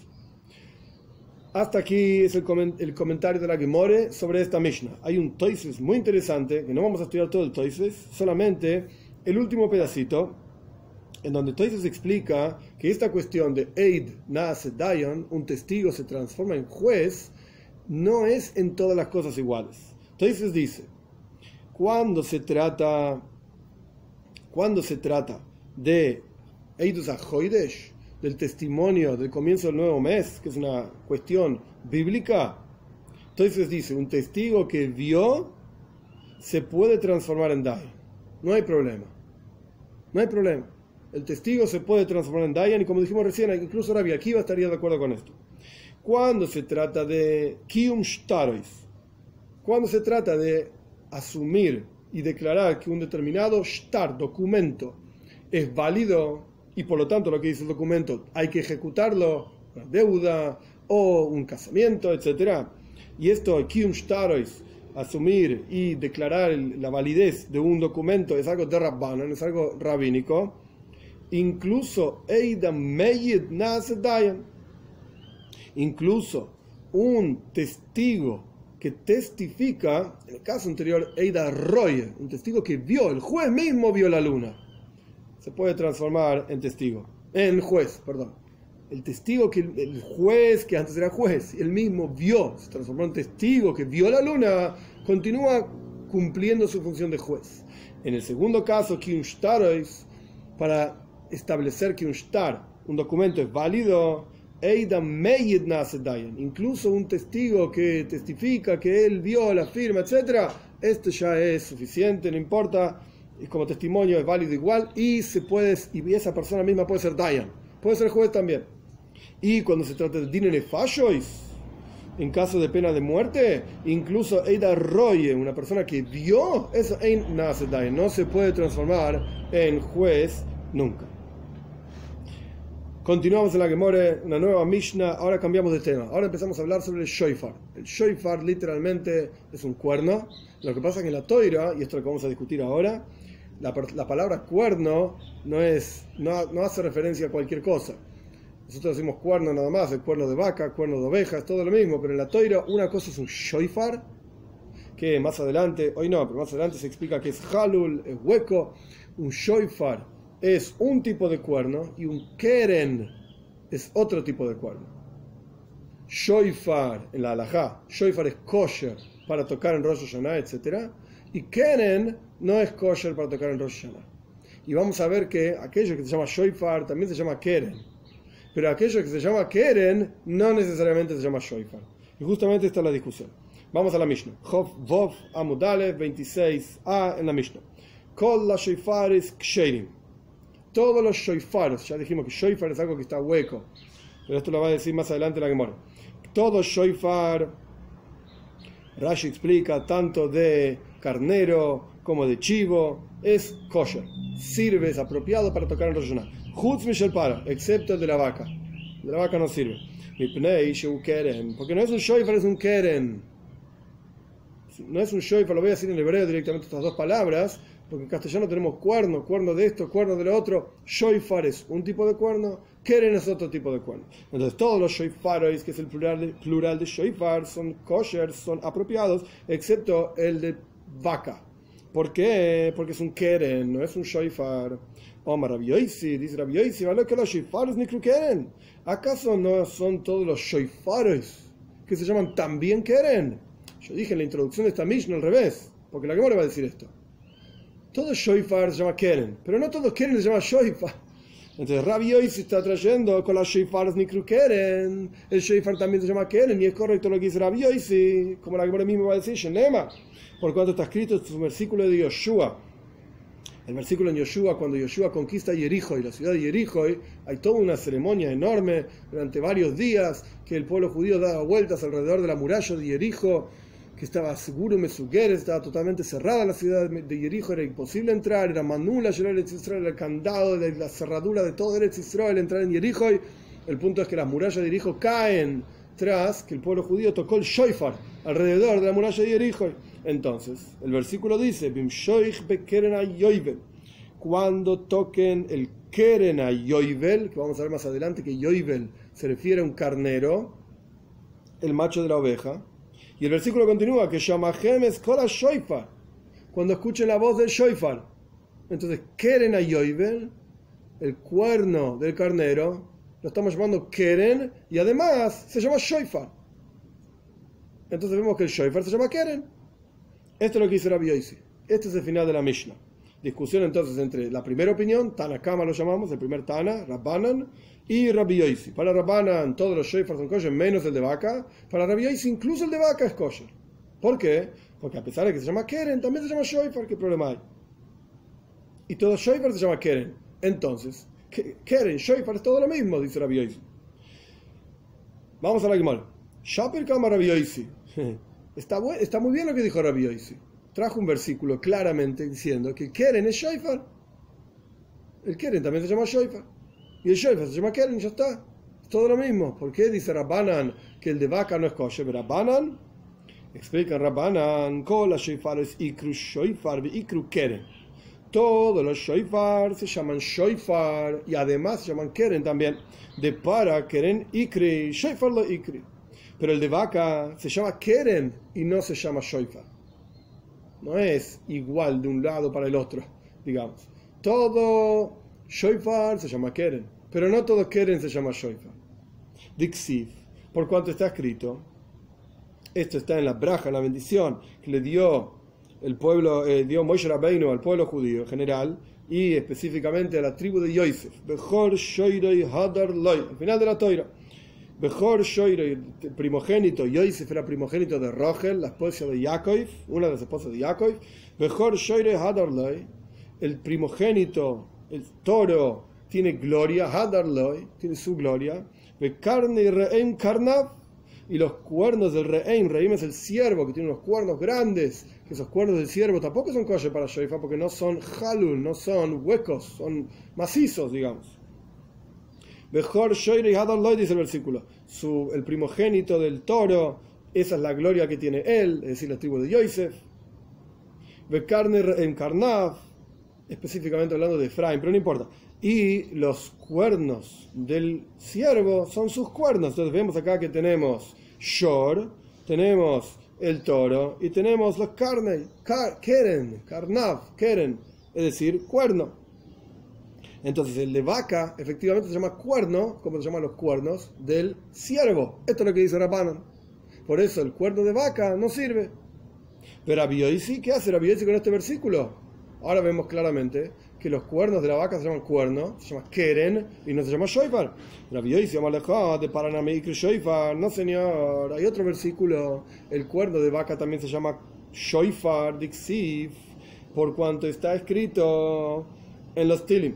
Hasta aquí es el, coment el comentario de la Gemore sobre esta Mishnah. Hay un Toises muy interesante, que no vamos a estudiar todo el Toises, solamente el último pedacito, en donde Toises explica que esta cuestión de Eid Na'aseh Dayan, un testigo se transforma en juez, no es en todas las cosas iguales. Toises dice, cuando se trata, cuando se trata de Eidus HaChodesh, del testimonio del comienzo del nuevo mes, que es una cuestión bíblica, entonces dice, un testigo que vio se puede transformar en Dayan. No hay problema. No hay problema. El testigo se puede transformar en Dayan, y como dijimos recién, incluso Rabbi Akiva estaría de acuerdo con esto. Cuando se trata de Kiyum Shtarois, cuando se trata de asumir y declarar que un determinado shtar, documento, es válido, y por lo tanto lo que dice el documento hay que ejecutarlo, una deuda o un casamiento, etcétera. Y esto, Kiyum Shtarois, asumir y declarar la validez de un documento, es algo de Rabbanan, es algo rabínico. Incluso Eidam Meyed Na'aseh Dayan, incluso un testigo que testifica, en el caso anterior Eida Roye, un testigo que vio, el juez mismo vio la luna, se puede transformar en testigo, en juez, perdón. El testigo que el juez que antes era juez, él mismo vio, se transformó en testigo que vio la luna, continúa cumpliendo su función de juez. En el segundo caso, que un shtarois, para establecer que un shtar, un documento es válido, Eida Meyed Na'aseh Dayan, incluso un testigo que testifica que él vio la firma, etcétera, esto ya es suficiente, no importa, como testimonio es válido igual, y se puede, y esa persona misma puede ser Dayan, puede ser juez también. Y cuando se trata de Dine Nefashois, en caso de pena de muerte, incluso Eida Roye, una persona que vio, eso Ein Na'aseh Dayan, no se puede transformar en juez nunca. Continuamos en la Gemore, una nueva Mishnah. Ahora cambiamos de tema. Ahora empezamos a hablar sobre el shofar. El shofar literalmente es un cuerno. Lo que pasa es que en la Toira, y esto es lo que vamos a discutir ahora, la, la palabra cuerno no, es, no, no hace referencia a cualquier cosa. Nosotros decimos cuerno nada más, el cuerno de vaca, cuerno de oveja, es todo lo mismo. Pero en la Toira una cosa es un shofar, que más adelante, hoy no, pero más adelante se explica que es halul, es hueco. Un shofar es un tipo de cuerno y un keren es otro tipo de cuerno. Shofar en la halajá, shofar es kosher para tocar en Rosh Hashanah, etcétera, y keren no es kosher para tocar en Rosh Hashanah. Y vamos a ver que aquello que se llama shofar también se llama keren, pero aquello que se llama keren no necesariamente se llama shofar. Y justamente esta es la discusión. Vamos a la Mishnah. Chof Vov Amud Aleph veintiséis a en la Mishnah. Kol la shofaris ksherim. Todos los shoifaros, ya dijimos que shofar es algo que está hueco, pero esto lo va a decir más adelante la Gemara. Todo shofar, Rashi explica, tanto de carnero como de chivo, es kosher, sirve, es apropiado para tocar en Rosh Hashanah. Chutz mishel para, excepto el de la vaca. El de la vaca no sirve. Porque no es un shofar, es un keren. No es un shofar, lo voy a decir en hebreo directamente estas dos palabras, porque en castellano tenemos cuerno, cuerno de esto, cuerno de lo otro. Shofar es un tipo de cuerno, keren es otro tipo de cuerno. Entonces todos los shofaros, que es el plural de, plural de shofar, son kosher, son apropiados, excepto el de vaca. ¿Por qué? Porque es un keren, no es un shofar. Omar Rabbi Yosi, dice Rabbi Yosi, ¿vale que los shofaros ni keren? ¿Acaso no son todos los shofaros que se llaman también keren? Yo dije en la introducción de esta Mishnah al revés, porque la Gemara va a decir esto. Todo shofar se llama keren, pero no todo keren se llama shofar. Entonces Rabbi Yossi está trayendo con las shofar nikru keren. El shofar también se llama keren y es correcto lo que dice Rabbi Yossi, como la Gemara mismo va a decir, Shenema, por cuanto está escrito en su versículo de Yoshua. El versículo en Yoshua, cuando Yoshua conquista Jericho y la ciudad de Jericho, hay toda una ceremonia enorme durante varios días que el pueblo judío daba vueltas alrededor de la muralla de Jericho, que estaba seguro Mesugueres, estaba totalmente cerrada la ciudad de Jericho, era imposible entrar, era manula llenar Eretz Israel, el candado, la cerradura de todo Eretz Israel, entrar en Jericho. El punto es que las murallas de Jericho caen tras que el pueblo judío tocó el shofar alrededor de la muralla de Jericho. Entonces, el versículo dice, cuando toquen el keren a yoivel, que vamos a ver más adelante que yoivel se refiere a un carnero, el macho de la oveja. Y el versículo continúa, que Shamahem es kol shofar, cuando escuchen la voz del shofar. Entonces, keren a yoivel, el cuerno del carnero, lo estamos llamando keren, y además se llama shofar. Entonces vemos que el shofar se llama keren. Esto es lo que dice Rabbi Yossi. Este es el final de la Mishnah. Discusión entonces entre la primera opinión, Tana Kama lo llamamos, el primer Tana, Rabbanan, y Rabbi Yossi. Para Rabbanan todos los shofar son kosher, menos el de vaca. Para Rabbi Yossi incluso el de vaca es kosher. ¿Por qué? Porque a pesar de que se llama keren, también se llama shofar. ¿Qué problema hay? Y todo shofar se llama keren. Entonces, keren, shofar es todo lo mismo, dice Rabbi Yossi. Vamos a la Gemara. Shaper Kama Rabbi Yossi. Está, bueno, está muy bien lo que dijo Rabbi Yossi. Trajo un versículo claramente diciendo que el keren es shofar. El keren también se llama shofar. Y el shofar se llama keren, ya está. Es todo lo mismo. ¿Por qué dice Rabbanan que el de vaca no es kosher? Rabbanan, explica Rabbanan, kol shofar es ikru shofar ve ikru keren. Todos los shofar se llaman shofar y además se llaman keren también. De para keren ikri, shofar lo ikri. Pero el de vaca se llama keren y no se llama shofar. No es igual de un lado para el otro, digamos. Todo shofar se llama keren, pero no todo keren se llama shofar. Dixiv, por cuanto está escrito, esto está en la braja, en la bendición que le dio el pueblo, eh, dio Moshe Rabbeinu al pueblo judío en general y específicamente a la tribu de Yosef. Bechor shoirei hadar loy, al final de la Toira. Bechor shoirei, el primogénito, Yosef era primogénito de Rochel, la esposa de Yaakov, una de las esposas de Yaakov. Bechor shoirei hadar loy, el primogénito, el toro, tiene gloria, hadar loy, tiene su gloria. Bekarne re'em karnav, y los cuernos del re'em, re'em es el ciervo que tiene unos cuernos grandes, que esos cuernos del ciervo tampoco son kosher para shofar porque no son halul, no son huecos, son macizos, digamos. Bechor shoirei hadar loy, dice el versículo, Su, el primogénito del toro, esa es la gloria que tiene él, es decir, la tribu de Yosef. Bekarne re'em karnav, específicamente hablando de Efraín, pero no importa. Y los cuernos del ciervo son sus cuernos. Entonces vemos acá que tenemos shor, tenemos el toro y tenemos los carne, car, keren, karnav, keren, es decir, cuerno. Entonces el de vaca efectivamente se llama cuerno, como se llaman los cuernos del ciervo. Esto es lo que dice Rabbanan. Por eso el cuerno de vaca no sirve. Pero Rabbi Yossi, ¿qué hace Rabbi Yossi con este versículo? Ahora vemos claramente que los cuernos de la vaca se llaman cuerno, se llama keren y no se llama shofar. Rabbi Yossi llama de Paranamikri shofar. No, señor, hay otro versículo. El cuerno de vaca también se llama shofar, dixiv, por cuanto está escrito en los Tilim.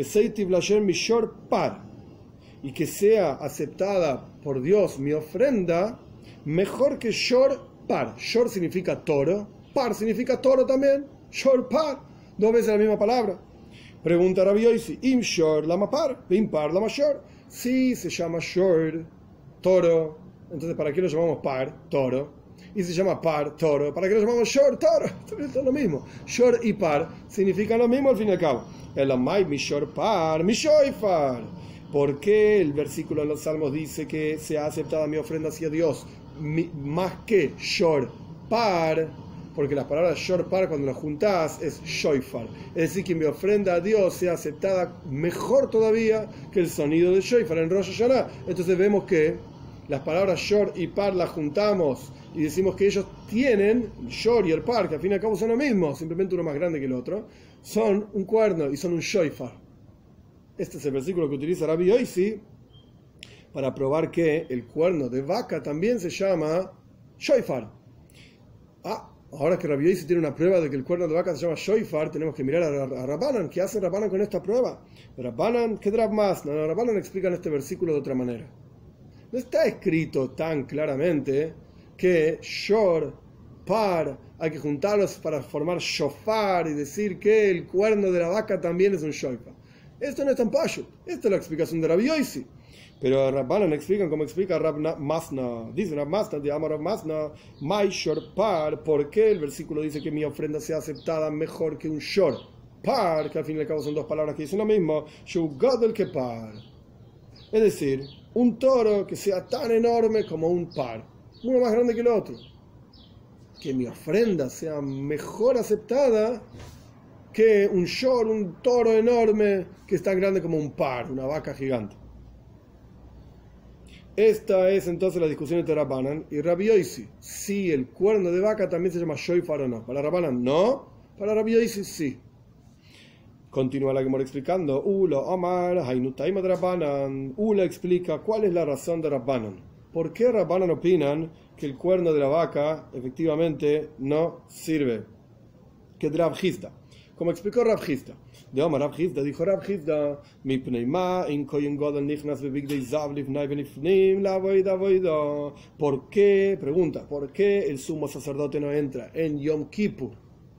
Par, y que sea aceptada por Dios mi ofrenda mejor que shor par. Shor significa toro, par significa toro también. Shor par, dos veces la misma palabra. Pregunta Rabbi Yossi, im shor lama par, im par lama shor. Si se llama shor, toro, entonces ¿para qué lo llamamos par, toro? Y se llama par, toro, ¿para qué lo llamamos shor, toro? Es lo mismo. Shor y par significan lo mismo al fin y al cabo. El amai mi shor par, mi shofar. ¿Por qué el versículo en los Salmos dice que se ha aceptado mi ofrenda hacia Dios mi, más que shor par? Porque las palabras shor par cuando las juntás es shofar. Es decir, que mi ofrenda a Dios sea aceptada mejor todavía que el sonido de shofar en Rosh Hashanah. Entonces vemos que las palabras shor y par las juntamos y decimos que ellos tienen, el shor y el par, que al fin y al cabo son lo mismo, simplemente uno más grande que el otro, son un cuerno y son un shoifar. Este es el versículo que utiliza Rabbi Yosi para probar que el cuerno de vaca también se llama shoifar. Ah, ahora que Rabbi Yosi tiene una prueba de que el cuerno de vaca se llama shoifar, tenemos que mirar a, a Rabbanan. ¿Qué hace Rabbanan con esta prueba? Rabbanan, ¿qué drab más? No, no, Rabbanan explica en este versículo de otra manera. No está escrito tan claramente que shor, par, hay que juntarlos para formar shofar y decir que el cuerno de la vaca también es un shoifar. Esto no es tan payo. Esta es la explicación de Rabbi Yosi. Pero Rabbanan explican como explica Rab Masna. Dice Rab Masna, de Amar Rab Masna, my shor par. ¿Por qué el versículo dice que mi ofrenda sea aceptada mejor que un shor? Par, que al fin y al cabo son dos palabras que dicen lo mismo. Shugadol que par. Es decir, un toro que sea tan enorme como un par. Uno más grande que el otro. Que mi ofrenda sea mejor aceptada que un shor, un toro enorme que es tan grande como un par, una vaca gigante. Esta es entonces la discusión entre Rabbanan y Rabbi Yosi. Si el cuerno de vaca también se llama shoifar o no. Para Rabbanan no, para Rabbi Yosi sí. Continúa la Gemara explicando. Ula Omar, Hainutaima de Rabbanan. Ula explica cuál es la razón de Rabbanan. ¿Por qué Rabbanan opinan que el cuerno de la vaca efectivamente no sirve? Que de Rav Hizda. Como explicó Rav Hizda. De Omar Rav Hizda dijo Rav Hizda, mi pneima in kohen gadol nichnas bebigdei zav lifnai venifnim la voida voida. ¿Por qué? Pregunta. ¿Por qué el sumo sacerdote no entra en Yom Kippur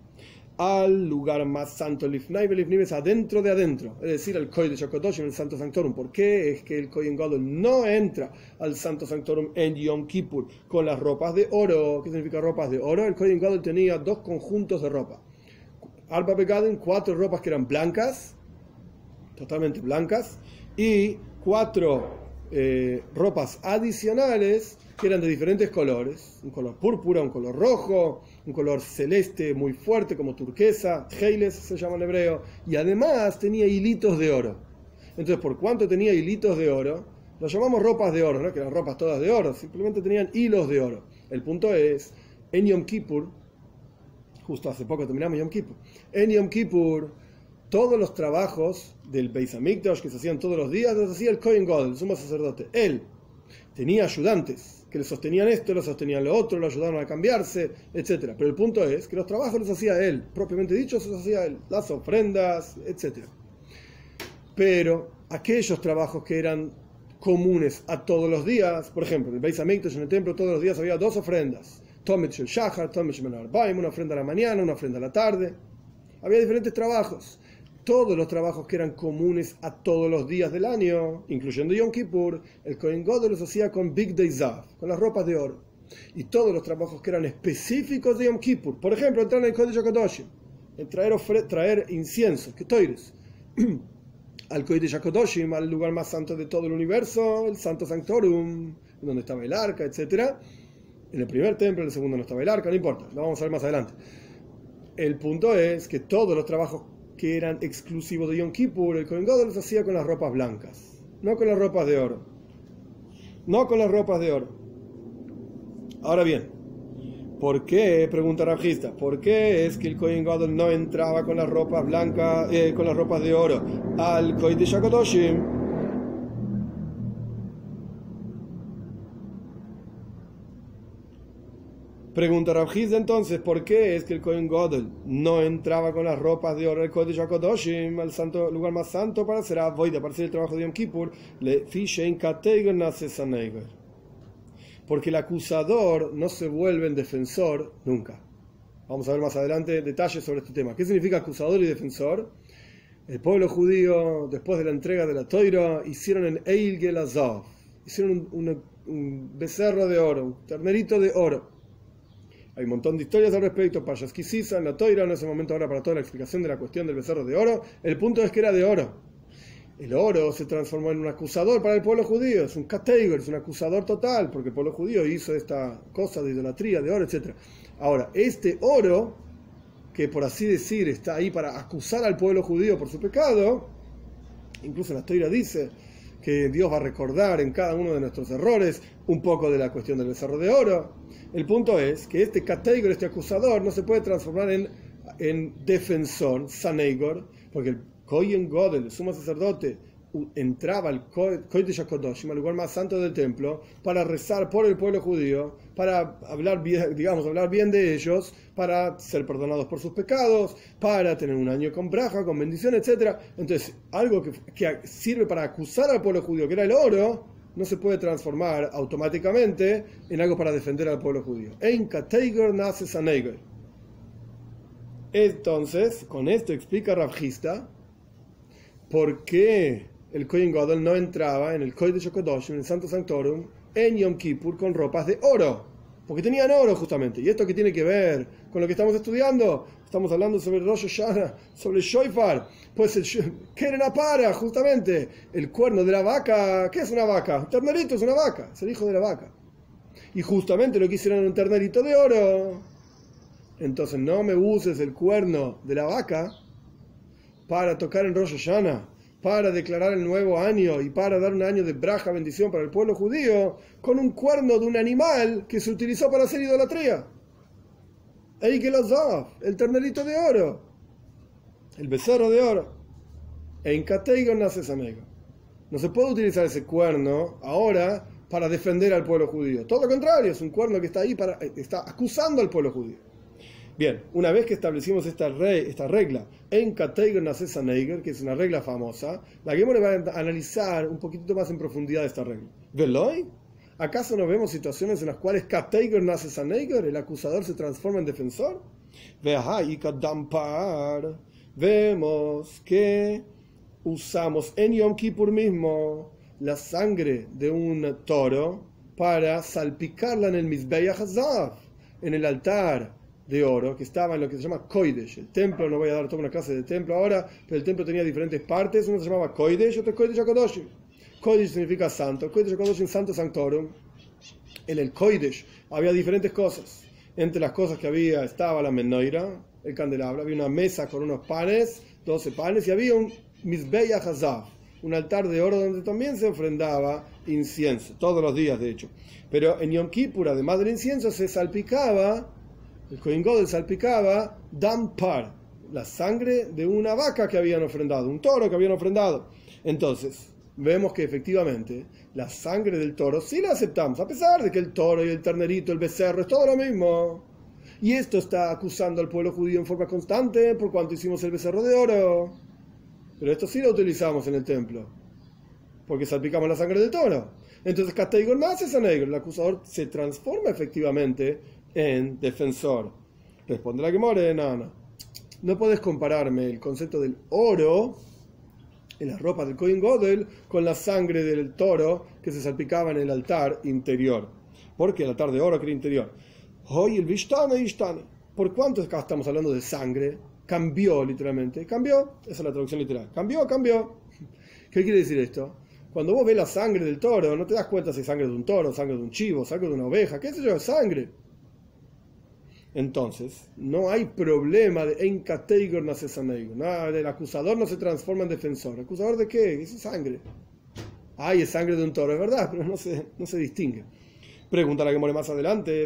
al lugar más santo? Lifnai venifnim es adentro de adentro, es decir, al Kodesh HaKadosh en el Santo Sanctorum. ¿Por qué es que el kohen gadol no entra al Santo Sanctorum en Yom Kippur con las ropas de oro? ¿Qué significa ropas de oro? El kohen gadol tenía dos conjuntos de ropa. Arba Begadim, cuatro ropas que eran blancas, totalmente blancas, y cuatro eh, ropas adicionales que eran de diferentes colores, un color púrpura, un color rojo, un color celeste muy fuerte como turquesa, heiles se llama en hebreo, y además tenía hilitos de oro. Entonces, por cuanto tenía hilitos de oro, lo llamamos ropas de oro, ¿no? Que eran ropas todas de oro, simplemente tenían hilos de oro. El punto es, en Yom Kippur, justo hace poco terminamos Yom Kippur. En Yom Kippur, todos los trabajos del Beis Hamikdash que se hacían todos los días, los hacía el Kohen Gadol, el sumo sacerdote. Él tenía ayudantes que le sostenían esto, le sostenían lo otro, lo ayudaban a cambiarse, etcétera. Pero el punto es que los trabajos los hacía él, propiamente dicho, los hacía él, las ofrendas, etcétera. Pero aquellos trabajos que eran comunes a todos los días, por ejemplo, en el Beis Hamikdash, en el templo, todos los días había dos ofrendas. Tomet Shel Shachar, Tomet Shel Arbaim, una ofrenda a la mañana, una ofrenda a la tarde. Había diferentes trabajos. Todos los trabajos que eran comunes a todos los días del año, incluyendo Yom Kippur, el Kohen Gadol los hacía con Bigdei Zav, con las ropas de oro. Y todos los trabajos que eran específicos de Yom Kippur, por ejemplo, entrar en el Kodesh HaKadoshim, en traer, traer incienso, ketoires, al Kodesh HaKadoshim, al lugar más santo de todo el universo, el Santo Sanctorum, donde estaba el arca, etcétera. En el primer templo, en el segundo no estaba el arca, no importa, lo vamos a ver más adelante. El punto es que todos los trabajos que eran exclusivos de Yom Kippur, el Kohen Gadol los hacía con las ropas blancas, no con las ropas de oro. No con las ropas de oro. Ahora bien, ¿por qué? Pregunta Rav Hizda, ¿por qué es que el Kohen Gadol no entraba con las ropas blancas, eh, con las ropas de oro al Kodesh HaKadoshim? Pregunta Rav Hizda entonces, ¿por qué es que el Kohen Gadol no entraba con las ropas de oro al Kodesh HaKadoshim, al santo, lugar más santo, para hacer avoida, para hacer el trabajo de Yom Kippur? Le fishein kateiger nace saneiger. Porque el acusador no se vuelve en defensor nunca. Vamos a ver más adelante detalles sobre este tema. ¿Qué significa acusador y defensor? El pueblo judío, después de la entrega de la Toira, hicieron en Eil Gelazav, hicieron un, un, un becerro de oro, un ternerito de oro. Hay un montón de historias al respecto, Parshas Ki Sisa, en la Toira, no es el momento ahora para toda la explicación de la cuestión del becerro de oro. El punto es que era de oro. El oro se transformó en un acusador para el pueblo judío, es un kateiger, es un acusador total, porque el pueblo judío hizo esta cosa de idolatría, de oro, etcétera. Ahora, este oro, que por así decir está ahí para acusar al pueblo judío por su pecado, incluso la Toira dice que Dios va a recordar en cada uno de nuestros errores un poco de la cuestión del becerro de oro. El punto es que este cateigor, este acusador, no se puede transformar en, en defensor, saneigor, porque el Kohen Godel, el sumo sacerdote, entraba al Kodesh HaKodoshim, al lugar más santo del templo, para rezar por el pueblo judío, para hablar bien, digamos, hablar bien de ellos, para ser perdonados por sus pecados, para tener un año con braja, con bendición, etcétera. Entonces, algo que, que sirve para acusar al pueblo judío, que era el oro, no se puede transformar automáticamente en algo para defender al pueblo judío. Ein kateigor nace saneigor. Entonces, con esto explica Rav Chisda por qué el Kohen Gadol no entraba en el Kodesh HaKodoshim, en el Santo Sanctorum, en Yom Kippur con ropas de oro, porque tenían oro justamente. ¿Y esto qué tiene que ver con lo que estamos estudiando? Estamos hablando sobre Rosh Hashanah, sobre el Shoifar. Pues el Keren Apara, justamente, el cuerno de la vaca. ¿Qué es una vaca? Un ternerito es una vaca, es el hijo de la vaca. Y justamente lo que hicieron era un ternerito de oro. Entonces no me uses el cuerno de la vaca para tocar en Rosh Hashanah, para declarar el nuevo año y para dar un año de braja, bendición para el pueblo judío, con un cuerno de un animal que se utilizó para hacer idolatría. El ternerito de oro, el becerro de oro. En Kateigon nace Sanego. No se puede utilizar ese cuerno ahora para defender al pueblo judío. Todo lo contrario, es un cuerno que está ahí para, está acusando al pueblo judío. Bien, una vez que establecimos esta, re, esta regla en Kateigon nace Sanego, que es una regla famosa, la Gemara va a analizar un poquito más en profundidad esta regla. ¿Veloy? ¿Acaso no vemos situaciones en las cuales Kateigon nace Sanego, el acusador se transforma en defensor? Vemos que usamos en Yom Kippur mismo la sangre de un toro para salpicarla en el Mizbeach Hazav, en el altar de oro que estaba en lo que se llama Kodesh, el templo. No voy a dar toda una clase de templo ahora, pero el templo tenía diferentes partes. Uno se llamaba Kodesh, otro es Kodesh HaKodoshim. Kodesh significa santo, Kodesh HaKodoshim, santo sanctorum. En el Kodesh había diferentes cosas. Entre las cosas que había estaba la menorá, el candelabro, había una mesa con unos panes, doce panes, y había un Mizbeach Hazav, un altar de oro donde también se ofrendaba incienso, todos los días de hecho. Pero en Yom Kippur, además del incienso, se salpicaba, el Kohen Gadol salpicaba dampar, la sangre de una vaca que habían ofrendado, un toro que habían ofrendado. Entonces, vemos que efectivamente la sangre del toro sí la aceptamos, a pesar de que el toro y el ternerito, el becerro, es todo lo mismo. Y esto está acusando al pueblo judío en forma constante por cuanto hicimos el becerro de oro. Pero esto sí lo utilizamos en el templo, porque salpicamos la sangre del toro. Entonces, Kateigon nace Sanego, el acusador se transforma efectivamente en defensor. Responde la Gemara, no, no. No puedes compararme el concepto del oro en las ropas del Kohen Gadol con la sangre del toro que se salpicaba en el altar interior. Porque el altar de oro que era interior. Hoy el Vishtane Ishtane. ¿Por cuánto acá estamos hablando de sangre? Cambió literalmente. Cambió. Esa es la traducción literal. Cambió, cambió. ¿Qué quiere decir esto? Cuando vos ves la sangre del toro, no te das cuenta si es sangre de un toro, sangre de un chivo, sangre de una oveja, qué sé yo, es sangre. Entonces, no hay problema de en Kateigon nace Sanego. Nada, el acusador no se transforma en defensor. ¿El acusador de qué? Eso es sangre. Ay, es sangre de un toro, es verdad, pero no se, no se distingue. Pregunta la que muere más adelante.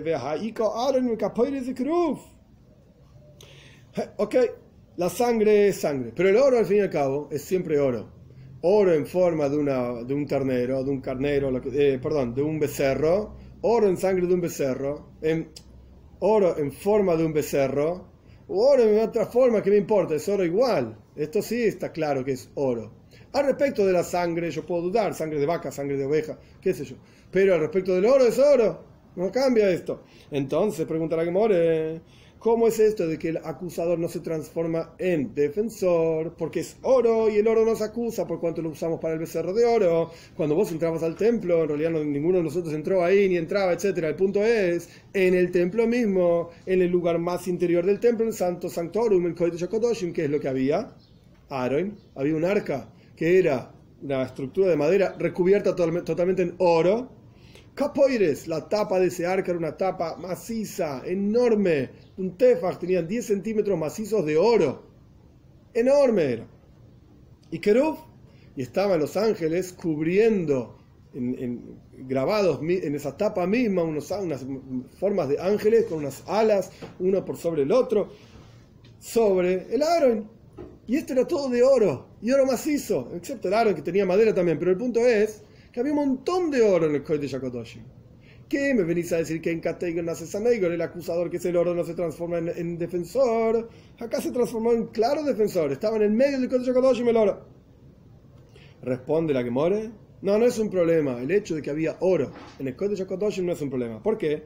Ok, la sangre es sangre, pero el oro al fin y al cabo es siempre oro. Oro en forma de, una, de un ternero, de un carnero, eh, perdón, de un becerro. Oro en sangre de un becerro. En, oro en forma de un becerro, o oro en otra forma, que me importa, es oro igual. Esto sí está claro que es oro. Al respecto de la sangre, yo puedo dudar, sangre de vaca, sangre de oveja, qué sé yo. Pero al respecto del oro, es oro. No cambia esto. Entonces, pregunta la Gemara, ¿cómo es esto de que el acusador no se transforma en defensor? Porque es oro y el oro nos acusa por cuanto lo usamos para el becerro de oro. Cuando vos entrabas al templo, en realidad no, ninguno de nosotros entró ahí, ni entraba, etcétera. El punto es, en el templo mismo, en el lugar más interior del templo, el Santo Sanctorum, el Kodesh HaKodoshim, ¿qué es lo que había? Aaron, había un arca que era una estructura de madera recubierta totalmente en oro. Capoires, la tapa de ese arca era una tapa maciza, enorme, un tefaj, tenían diez centímetros macizos de oro, enorme era. Y Kerub, y estaban los ángeles cubriendo, en, en, grabados en esa tapa misma, unos, unas formas de ángeles con unas alas, uno por sobre el otro, sobre el Aarón. Y esto era todo de oro, y oro macizo, excepto el Aarón que tenía madera también, pero el punto es que había un montón de oro en el Kodesh HaKadoshim. ¿Qué me venís a decir que en Kateiger nace Saneiger, el acusador que es el oro, no se transforma en, en defensor? Acá se transformó en claro defensor, estaba en el medio del Kodesh HaKadoshim el oro. Responde la Gemara: no, no es un problema. El hecho de que había oro en el Kodesh HaKadoshim no es un problema. ¿Por qué?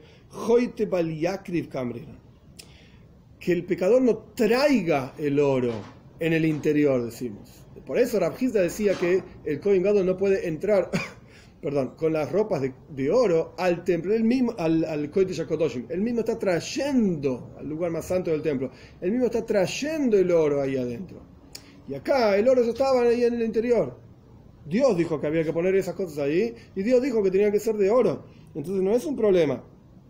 Que el pecador no traiga el oro en el interior, decimos. Por eso Rav Hizda decía que el Kohen Gadol no puede entrar perdón, con las ropas de, de oro al templo, el mismo, al, al Kodesh HaKadoshim. Él mismo está trayendo al lugar más santo del templo. Él mismo está trayendo el oro ahí adentro. Y acá el oro ya estaba ahí en el interior. Dios dijo que había que poner esas cosas ahí, y Dios dijo que tenía que ser de oro. Entonces no es un problema.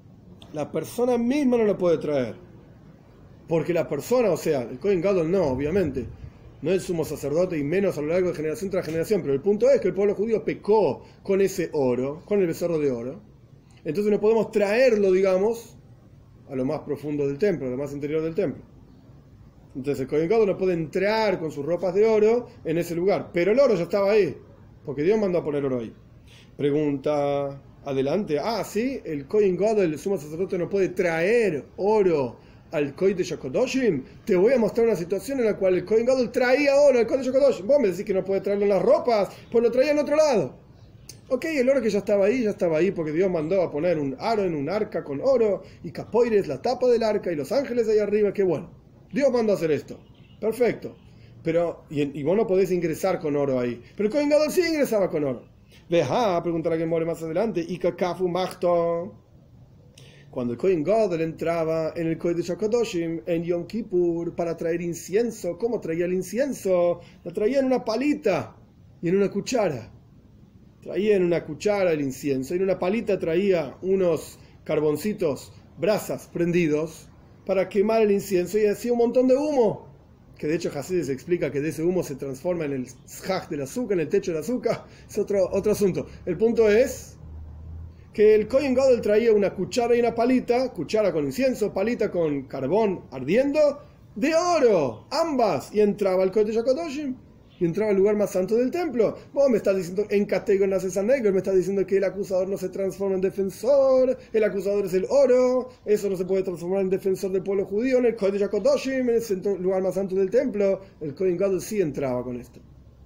La persona misma no lo puede traer. Porque la persona, o sea, el Kohen Gadol no, obviamente, no es sumo sacerdote y menos a lo largo de generación tras generación, pero el punto es que el pueblo judío pecó con ese oro, con el becerro de oro. Entonces no podemos traerlo, digamos, a lo más profundo del templo, a lo más interior del templo. Entonces el Kohen Gadol no puede entrar con sus ropas de oro en ese lugar, pero el oro ya estaba ahí, porque Dios mandó a poner oro ahí. Pregunta adelante: ah, sí, el Kohen Gadol, el sumo sacerdote, no puede traer oro al Kodesh HaKadoshim. Te voy a mostrar una situación en la cual el Kohen Gadol traía oro al Kodesh HaKadoshim. Vos me decís que no puede traerlo en las ropas, pues lo traía en otro lado. Ok, el oro que ya estaba ahí, ya estaba ahí porque Dios mandó a poner un aro en un arca con oro, y capoires, la tapa del arca, y los ángeles ahí arriba. Qué bueno, Dios mandó a hacer esto, perfecto. Pero, y, y vos no podés ingresar con oro ahí. Pero el Kohen Gadol sí ingresaba con oro. Veja, preguntará que more más adelante, y kakafu machto. Cuando el Kohen Gadol entraba en el Kodesh HaKadoshim en Yom Kippur para traer incienso, ¿cómo traía el incienso? Lo traía en una palita y en una cuchara. Traía en una cuchara el incienso y en una palita traía unos carboncitos, brasas prendidos para quemar el incienso, y hacía un montón de humo. Que de hecho Hasidus explica que de ese humo se transforma en el shach del azúcar, en el techo del azúcar. Es otro, otro asunto. El punto es que el Kohen Gadol traía una cuchara y una palita, cuchara con incienso, palita con carbón ardiendo, de oro, ambas, y entraba al Kodesh HaKadoshim, y entraba al lugar más santo del templo. Vos me estás diciendo, en Kateiger nace Saneiger, me estás diciendo que el acusador no se transforma en defensor, el acusador es el oro, eso no se puede transformar en defensor del pueblo judío, en el Kodesh HaKadoshim, en el lugar más santo del templo. El Kohen Gadol sí entraba con esto.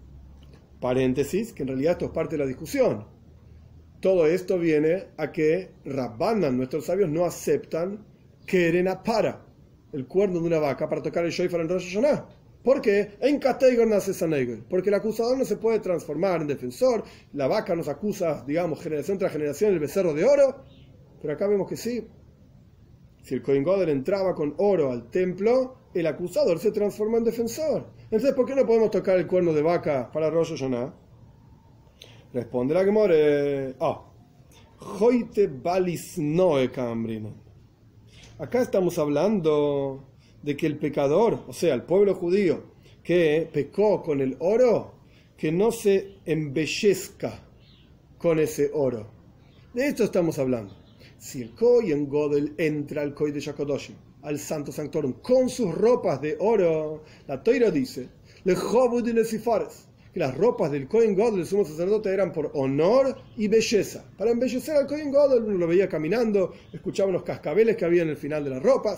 Paréntesis, que en realidad esto es parte de la discusión. Todo esto viene a que Rabbanan, nuestros sabios, no aceptan Keren Apara, el cuerno de una vaca, para tocar el shofar en Rosh Hashanah. ¿Por qué? En Kateiger nace Saneiger. Porque el acusador no se puede transformar en defensor. La vaca nos acusa, digamos, generación tras generación, el becerro de oro. Pero acá vemos que sí. Si el Kohen Gadol entraba con oro al templo, el acusador se transforma en defensor. Entonces, ¿por qué no podemos tocar el cuerno de vaca para Rosh Hashanah? Responde la Gemara: ah, Hoite balis noe cambrina. Acá estamos hablando de que el pecador, o sea, el pueblo judío, que pecó con el oro, que no se embellezca con ese oro. De esto estamos hablando. Si el Kohen Gadol entra al Kodesh HaKadoshim, al Santo Sanctorum, con sus ropas de oro, la Torah dice, Lejobud y Lesifares, que las ropas del Kohen Gadol, el sumo sacerdote, eran por honor y belleza. Para embellecer al Kohen Gadol, uno lo veía caminando, escuchaba los cascabeles que había en el final de las ropas.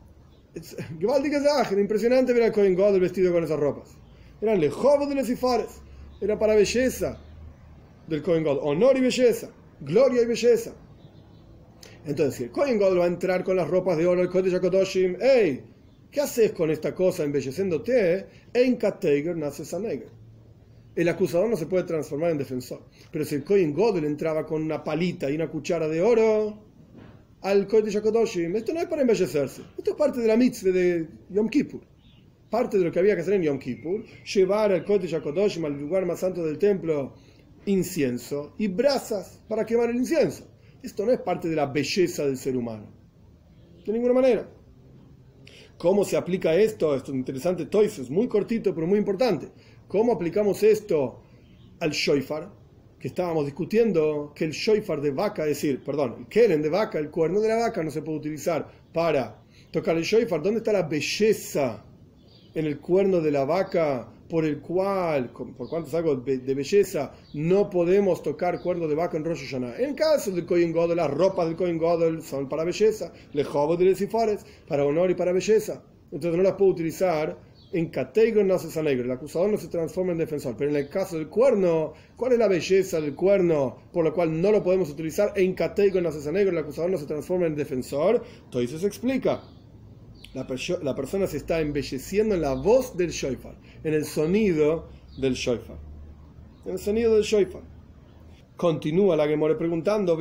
Impresionante ver al Kohen Gadol vestido con esas ropas. Eran lejos de los sifares. Era para belleza del Kohen Gadol, honor y belleza, gloria y belleza. Entonces, si el Kohen Gadol va a entrar con las ropas de oro al Kodesh HaKadoshim, hey, ¿qué haces con esta cosa embelleciéndote? En Kateiger nace Saneiger. El acusador no se puede transformar en defensor. Pero si el Kohen Gadol entraba con una palita y una cuchara de oro al Kodesh HaKadoshim, esto no es para embellecerse. Esto es parte de la mitzvah de Yom Kippur. Parte de lo que había que hacer en Yom Kippur, llevar al Kodesh HaKadoshim, al lugar más santo del templo, incienso y brasas para quemar el incienso. Esto no es parte de la belleza del ser humano. De ninguna manera. ¿Cómo se aplica esto? Esto es interesante, Toisus, muy cortito pero muy importante. ¿Cómo aplicamos esto al shofar, que estábamos discutiendo que el shofar de vaca, es decir, perdón, el keren de vaca, el cuerno de la vaca no se puede utilizar para tocar el shofar. ¿Dónde está la belleza en el cuerno de la vaca por el cual, por cuanto es algo de belleza, no podemos tocar cuerno de vaca en Rosh Hashanah? En el caso del Kohen Gadol, las ropas del Kohen Gadol son para belleza, lejos de los sifares, para honor y para belleza. Entonces no las puedo utilizar en Kateigon no se negro. El acusador no se transforma en defensor. Pero en el caso del cuerno, ¿cuál es la belleza del cuerno por lo cual no lo podemos utilizar en Kateigon no se negro? El acusador no se transforma en defensor. Entonces se explica. La, perso la persona se está embelleciendo en la voz del shofar, en el sonido del shofar. En el sonido del shofar. Continúa la Gemara preguntando: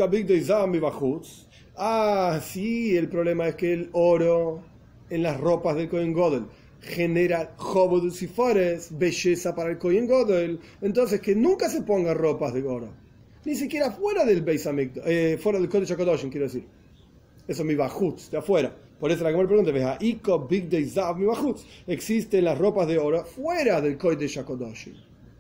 ah, sí, el problema es que el oro en las ropas del Kohen Gadol genera jobod sifares, belleza para el Kohen Gadol. Entonces que nunca se ponga ropas de oro, ni siquiera fuera del Beis Hamikdash, eh, fuera del Kodesh HaKadoshim, quiero decir. Eso mi bajutz, de afuera. Por eso la Gemara pregunta: existen las ropas de oro fuera del Kodesh HaKadoshim.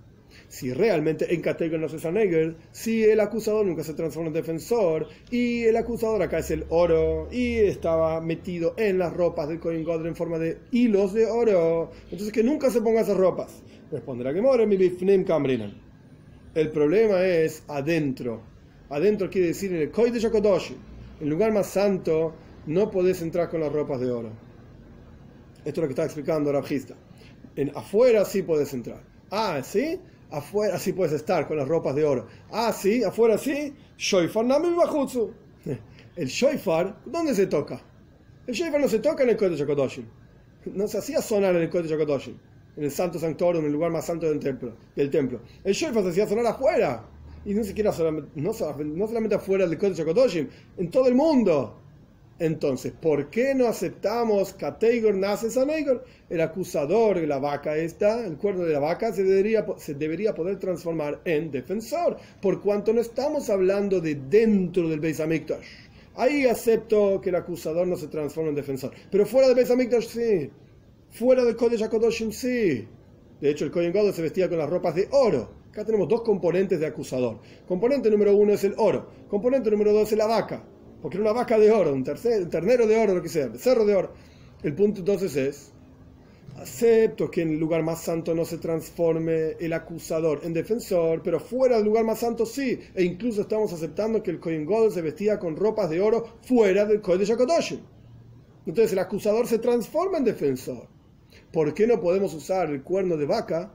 Si realmente en Kateigon no se saneger, si el acusador nunca se transforma en defensor, y el acusador acá es el oro, y estaba metido en las ropas del Kohen Gadol en forma de hilos de oro, entonces que nunca se ponga esas ropas. Responde la Gemara: mi bifnim kamrinan. El problema es adentro. Adentro quiere decir en el Kodesh HaKadoshim, en el lugar más santo, no podés entrar con las ropas de oro. Esto es lo que está explicando Rav Hizda. En afuera sí podés entrar. Ah, ¿sí? Afuera sí puedes estar con las ropas de oro. Ah, sí, afuera sí. Shofar nami bajutzu. El shofar, ¿dónde se toca? El shofar no se toca en el Kodesh HaKadoshim. No se hacía sonar en el Kodesh HaKadoshim, en el Santo Sanctorum, en el lugar más santo del templo. Del templo. El shofar se hacía sonar afuera. Y no siquiera solamente, no, no solamente afuera del Kodesh HaKadoshim, en todo el mundo. Entonces, ¿por qué no aceptamos Kateigon nace Saneigon? El acusador de la vaca esta, el cuerno de la vaca, se debería, se debería poder transformar en defensor, por cuanto no estamos hablando de dentro del Beis Hamikdash. Ahí acepto que el acusador no se transforma en defensor, pero fuera del Beis Hamikdash sí, fuera del Kodesh HaKadoshim sí. De hecho, el Kohen Gadol se vestía con las ropas de oro. Acá tenemos dos componentes de acusador. Componente número uno es el oro, componente número dos es la vaca. Porque era una vaca de oro, un, tercer, un ternero de oro, lo que sea, becerro de oro. El punto entonces es: acepto que en el lugar más santo no se transforme el acusador en defensor, pero fuera del lugar más santo sí. E incluso estamos aceptando que el Kohen Gadol se vestía con ropas de oro fuera del Kodesh HaKadoshim. Entonces el acusador se transforma en defensor. ¿Por qué no podemos usar el cuerno de vaca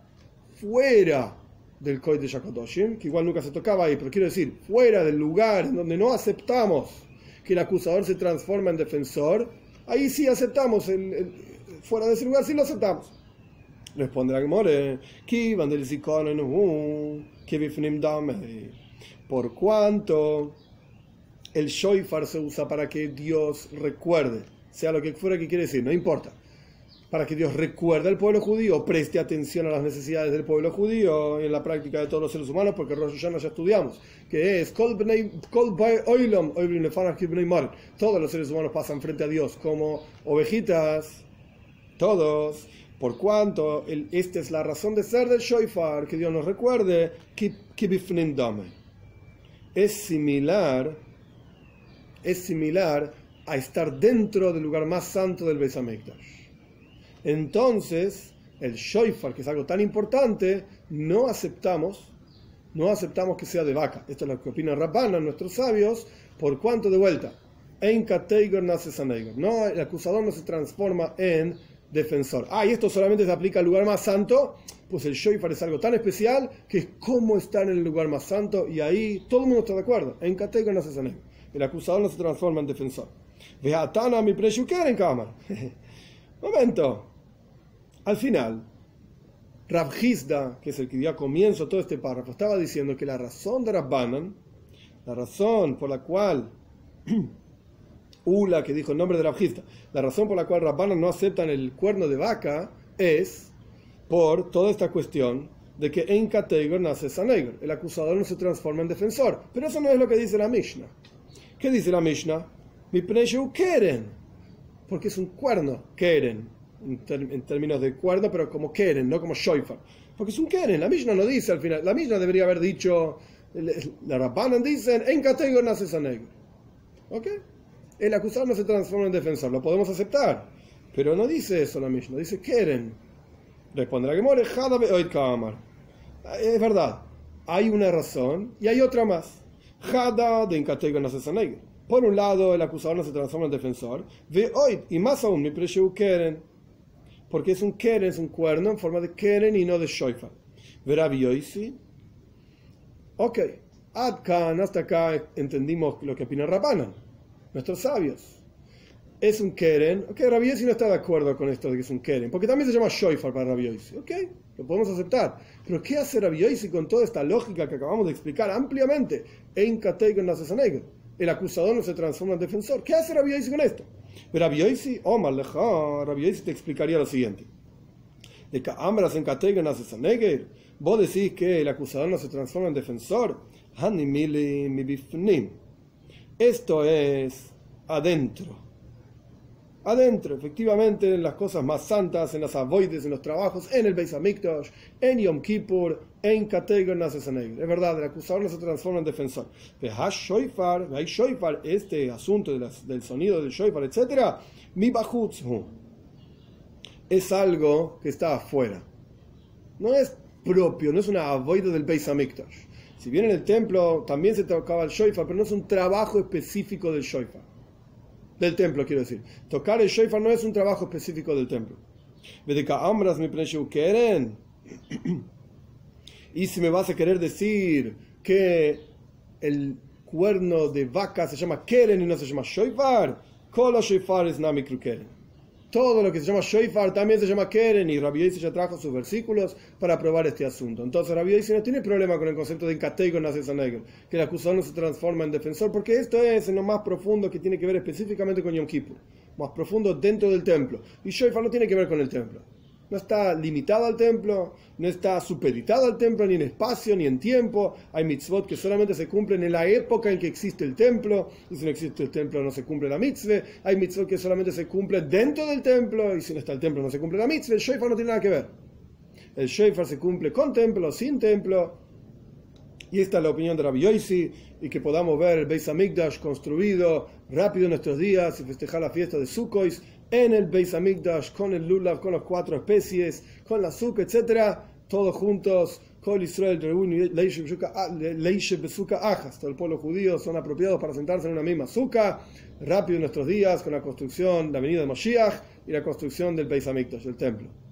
fuera del Kodesh HaKadoshim? Que igual nunca se tocaba ahí, pero quiero decir, fuera del lugar en donde no aceptamos que el acusador se transforma en defensor, ahí sí aceptamos, el, el, fuera de ese lugar sí lo aceptamos. Responde la Gemara: por cuanto el shofar se usa para que Dios recuerde, sea lo que fuera que quiere decir, no importa, para que Dios recuerde al pueblo judío, preste atención a las necesidades del pueblo judío en la práctica de todos los seres humanos, porque Rosh Hashanah ya estudiamos, que es todos los seres humanos pasan frente a Dios como ovejitas, todos, por cuanto el, esta es la razón de ser del shofar, que Dios nos recuerde, es similar, es similar a estar dentro del lugar más santo del Beis Hamikdash. Entonces, el shofar, que es algo tan importante, no aceptamos, no aceptamos que sea de vaca. Esto es lo que opinan Rabbanan, nuestros sabios, por cuanto de vuelta. En Kateigon nace Saneigon. No, el acusador no se transforma en defensor. Ah, y esto solamente se aplica al lugar más santo. Pues el shofar es algo tan especial que es como estar en el lugar más santo, y ahí todo el mundo está de acuerdo. En Kateigon nace Saneigon. El acusador no se transforma en defensor. Veatana mi preshuker en cámara. Momento. Al final, Rav Hizda, que es el que dio comienzo a todo este párrafo, estaba diciendo que la razón de Rabbanan, la razón por la cual Ula, que dijo el nombre de Rav Hizda, la razón por la cual Rabbanan no aceptan el cuerno de vaca es por toda esta cuestión de que en Kateigon nace Saneigon, el acusador no se transforma en defensor. Pero eso no es lo que dice la Mishnah. ¿Qué dice la Mishnah? Mi preshu keren, porque es un cuerno, keren. en, ter, en términos de cuerno, pero como keren, no como shofar. Porque es un keren, la Mishnah no dice al final, la Mishnah debería haber dicho, la Rabbanan dicen, en categor nace sanegel. ¿Ok? El acusado no se transforma en defensor, lo podemos aceptar, pero no dice eso la Mishnah, dice keren. Responde la Gemara, Jada be'oid ka'amar. Es verdad, hay una razón y hay otra más. Jada de en categor nace sanegel. Por un lado, el acusador no se transforma en defensor. Ve hoy, y más aún, mi precio keren. Porque es un keren, es un cuerno en forma de keren y no de shofar. Verá Bioisi. Ok, Adkan, hasta acá entendimos lo que opina Rabbanan, nuestros sabios. Es un keren. Ok, Rabbi Yossi no está de acuerdo con esto de que es un keren, porque también se llama shofar para Rabbi Yossi. Ok, lo podemos aceptar. Pero ¿qué hace Rabbi Yossi con toda esta lógica que acabamos de explicar ampliamente? Ein kategor nace sanegel. El acusador no se transforma en defensor. ¿Qué hace Rabbi Yossi con esto? Pero Rabbi Yossi, Omar leja, Rabbi Yossi te explicaría lo siguiente. De que ambras en categor nace sanegel. Vos decís que el acusador no se transforma en defensor. Hani mili mi bifnim. Esto es adentro. Adentro, efectivamente, en las cosas más santas, en las avoides, en los trabajos, en el Beis Hamikdash, en Yom Kippur, en Kategor nace sanegel. Es verdad, el acusador no se transforma en defensor. Vehash shofar, vehash shofar, este asunto de las, del sonido del shofar, etcétera, mi bachutzhu. Es algo que está afuera. No es propio, no es una avoide del Beis Hamikdash. Si bien en el templo también se tocaba el shofar, pero no es un trabajo específico del shofar. Del templo, quiero decir. Tocar el shofar no es un trabajo específico del templo. Y si me vas a querer decir que el cuerno de vaca se llama keren y no se llama shofar, kol shofar es namikru keren. Todo lo que se llama shofar también se llama keren, y Rabbi Yossi ya trajo sus versículos para probar este asunto. Entonces Rabbi Yossi no tiene problema con el concepto de en categor nace sanegel, que el acusador no se transforma en defensor, porque esto es en lo más profundo que tiene que ver específicamente con Yom Kippur, más profundo dentro del templo. Y shofar no tiene que ver con el templo. No está limitado al templo, no está supeditado al templo ni en espacio ni en tiempo. Hay mitzvot que solamente se cumplen en la época en que existe el templo, y si no existe el templo no se cumple la mitzvah. Hay mitzvot que solamente se cumplen dentro del templo, y si no está el templo no se cumple la mitzvah. El shofar no tiene nada que ver. El shofar se cumple con templo, sin templo. Y esta es la opinión de Rabbi Yossi, y que podamos ver el Beis Hamikdash construido rápido en nuestros días y festejar la fiesta de Sukkot en el Beis Hamikdash, con el lulav, con las cuatro especies, con la azúcar, etcétera, todos juntos, Kol Israel reúne Leishev Besuka Ajas, todo el pueblo judío son apropiados para sentarse en una misma azúcar, rápido en nuestros días, con la construcción, la venida de Moshiach y la construcción del Beis Hamikdash, el templo.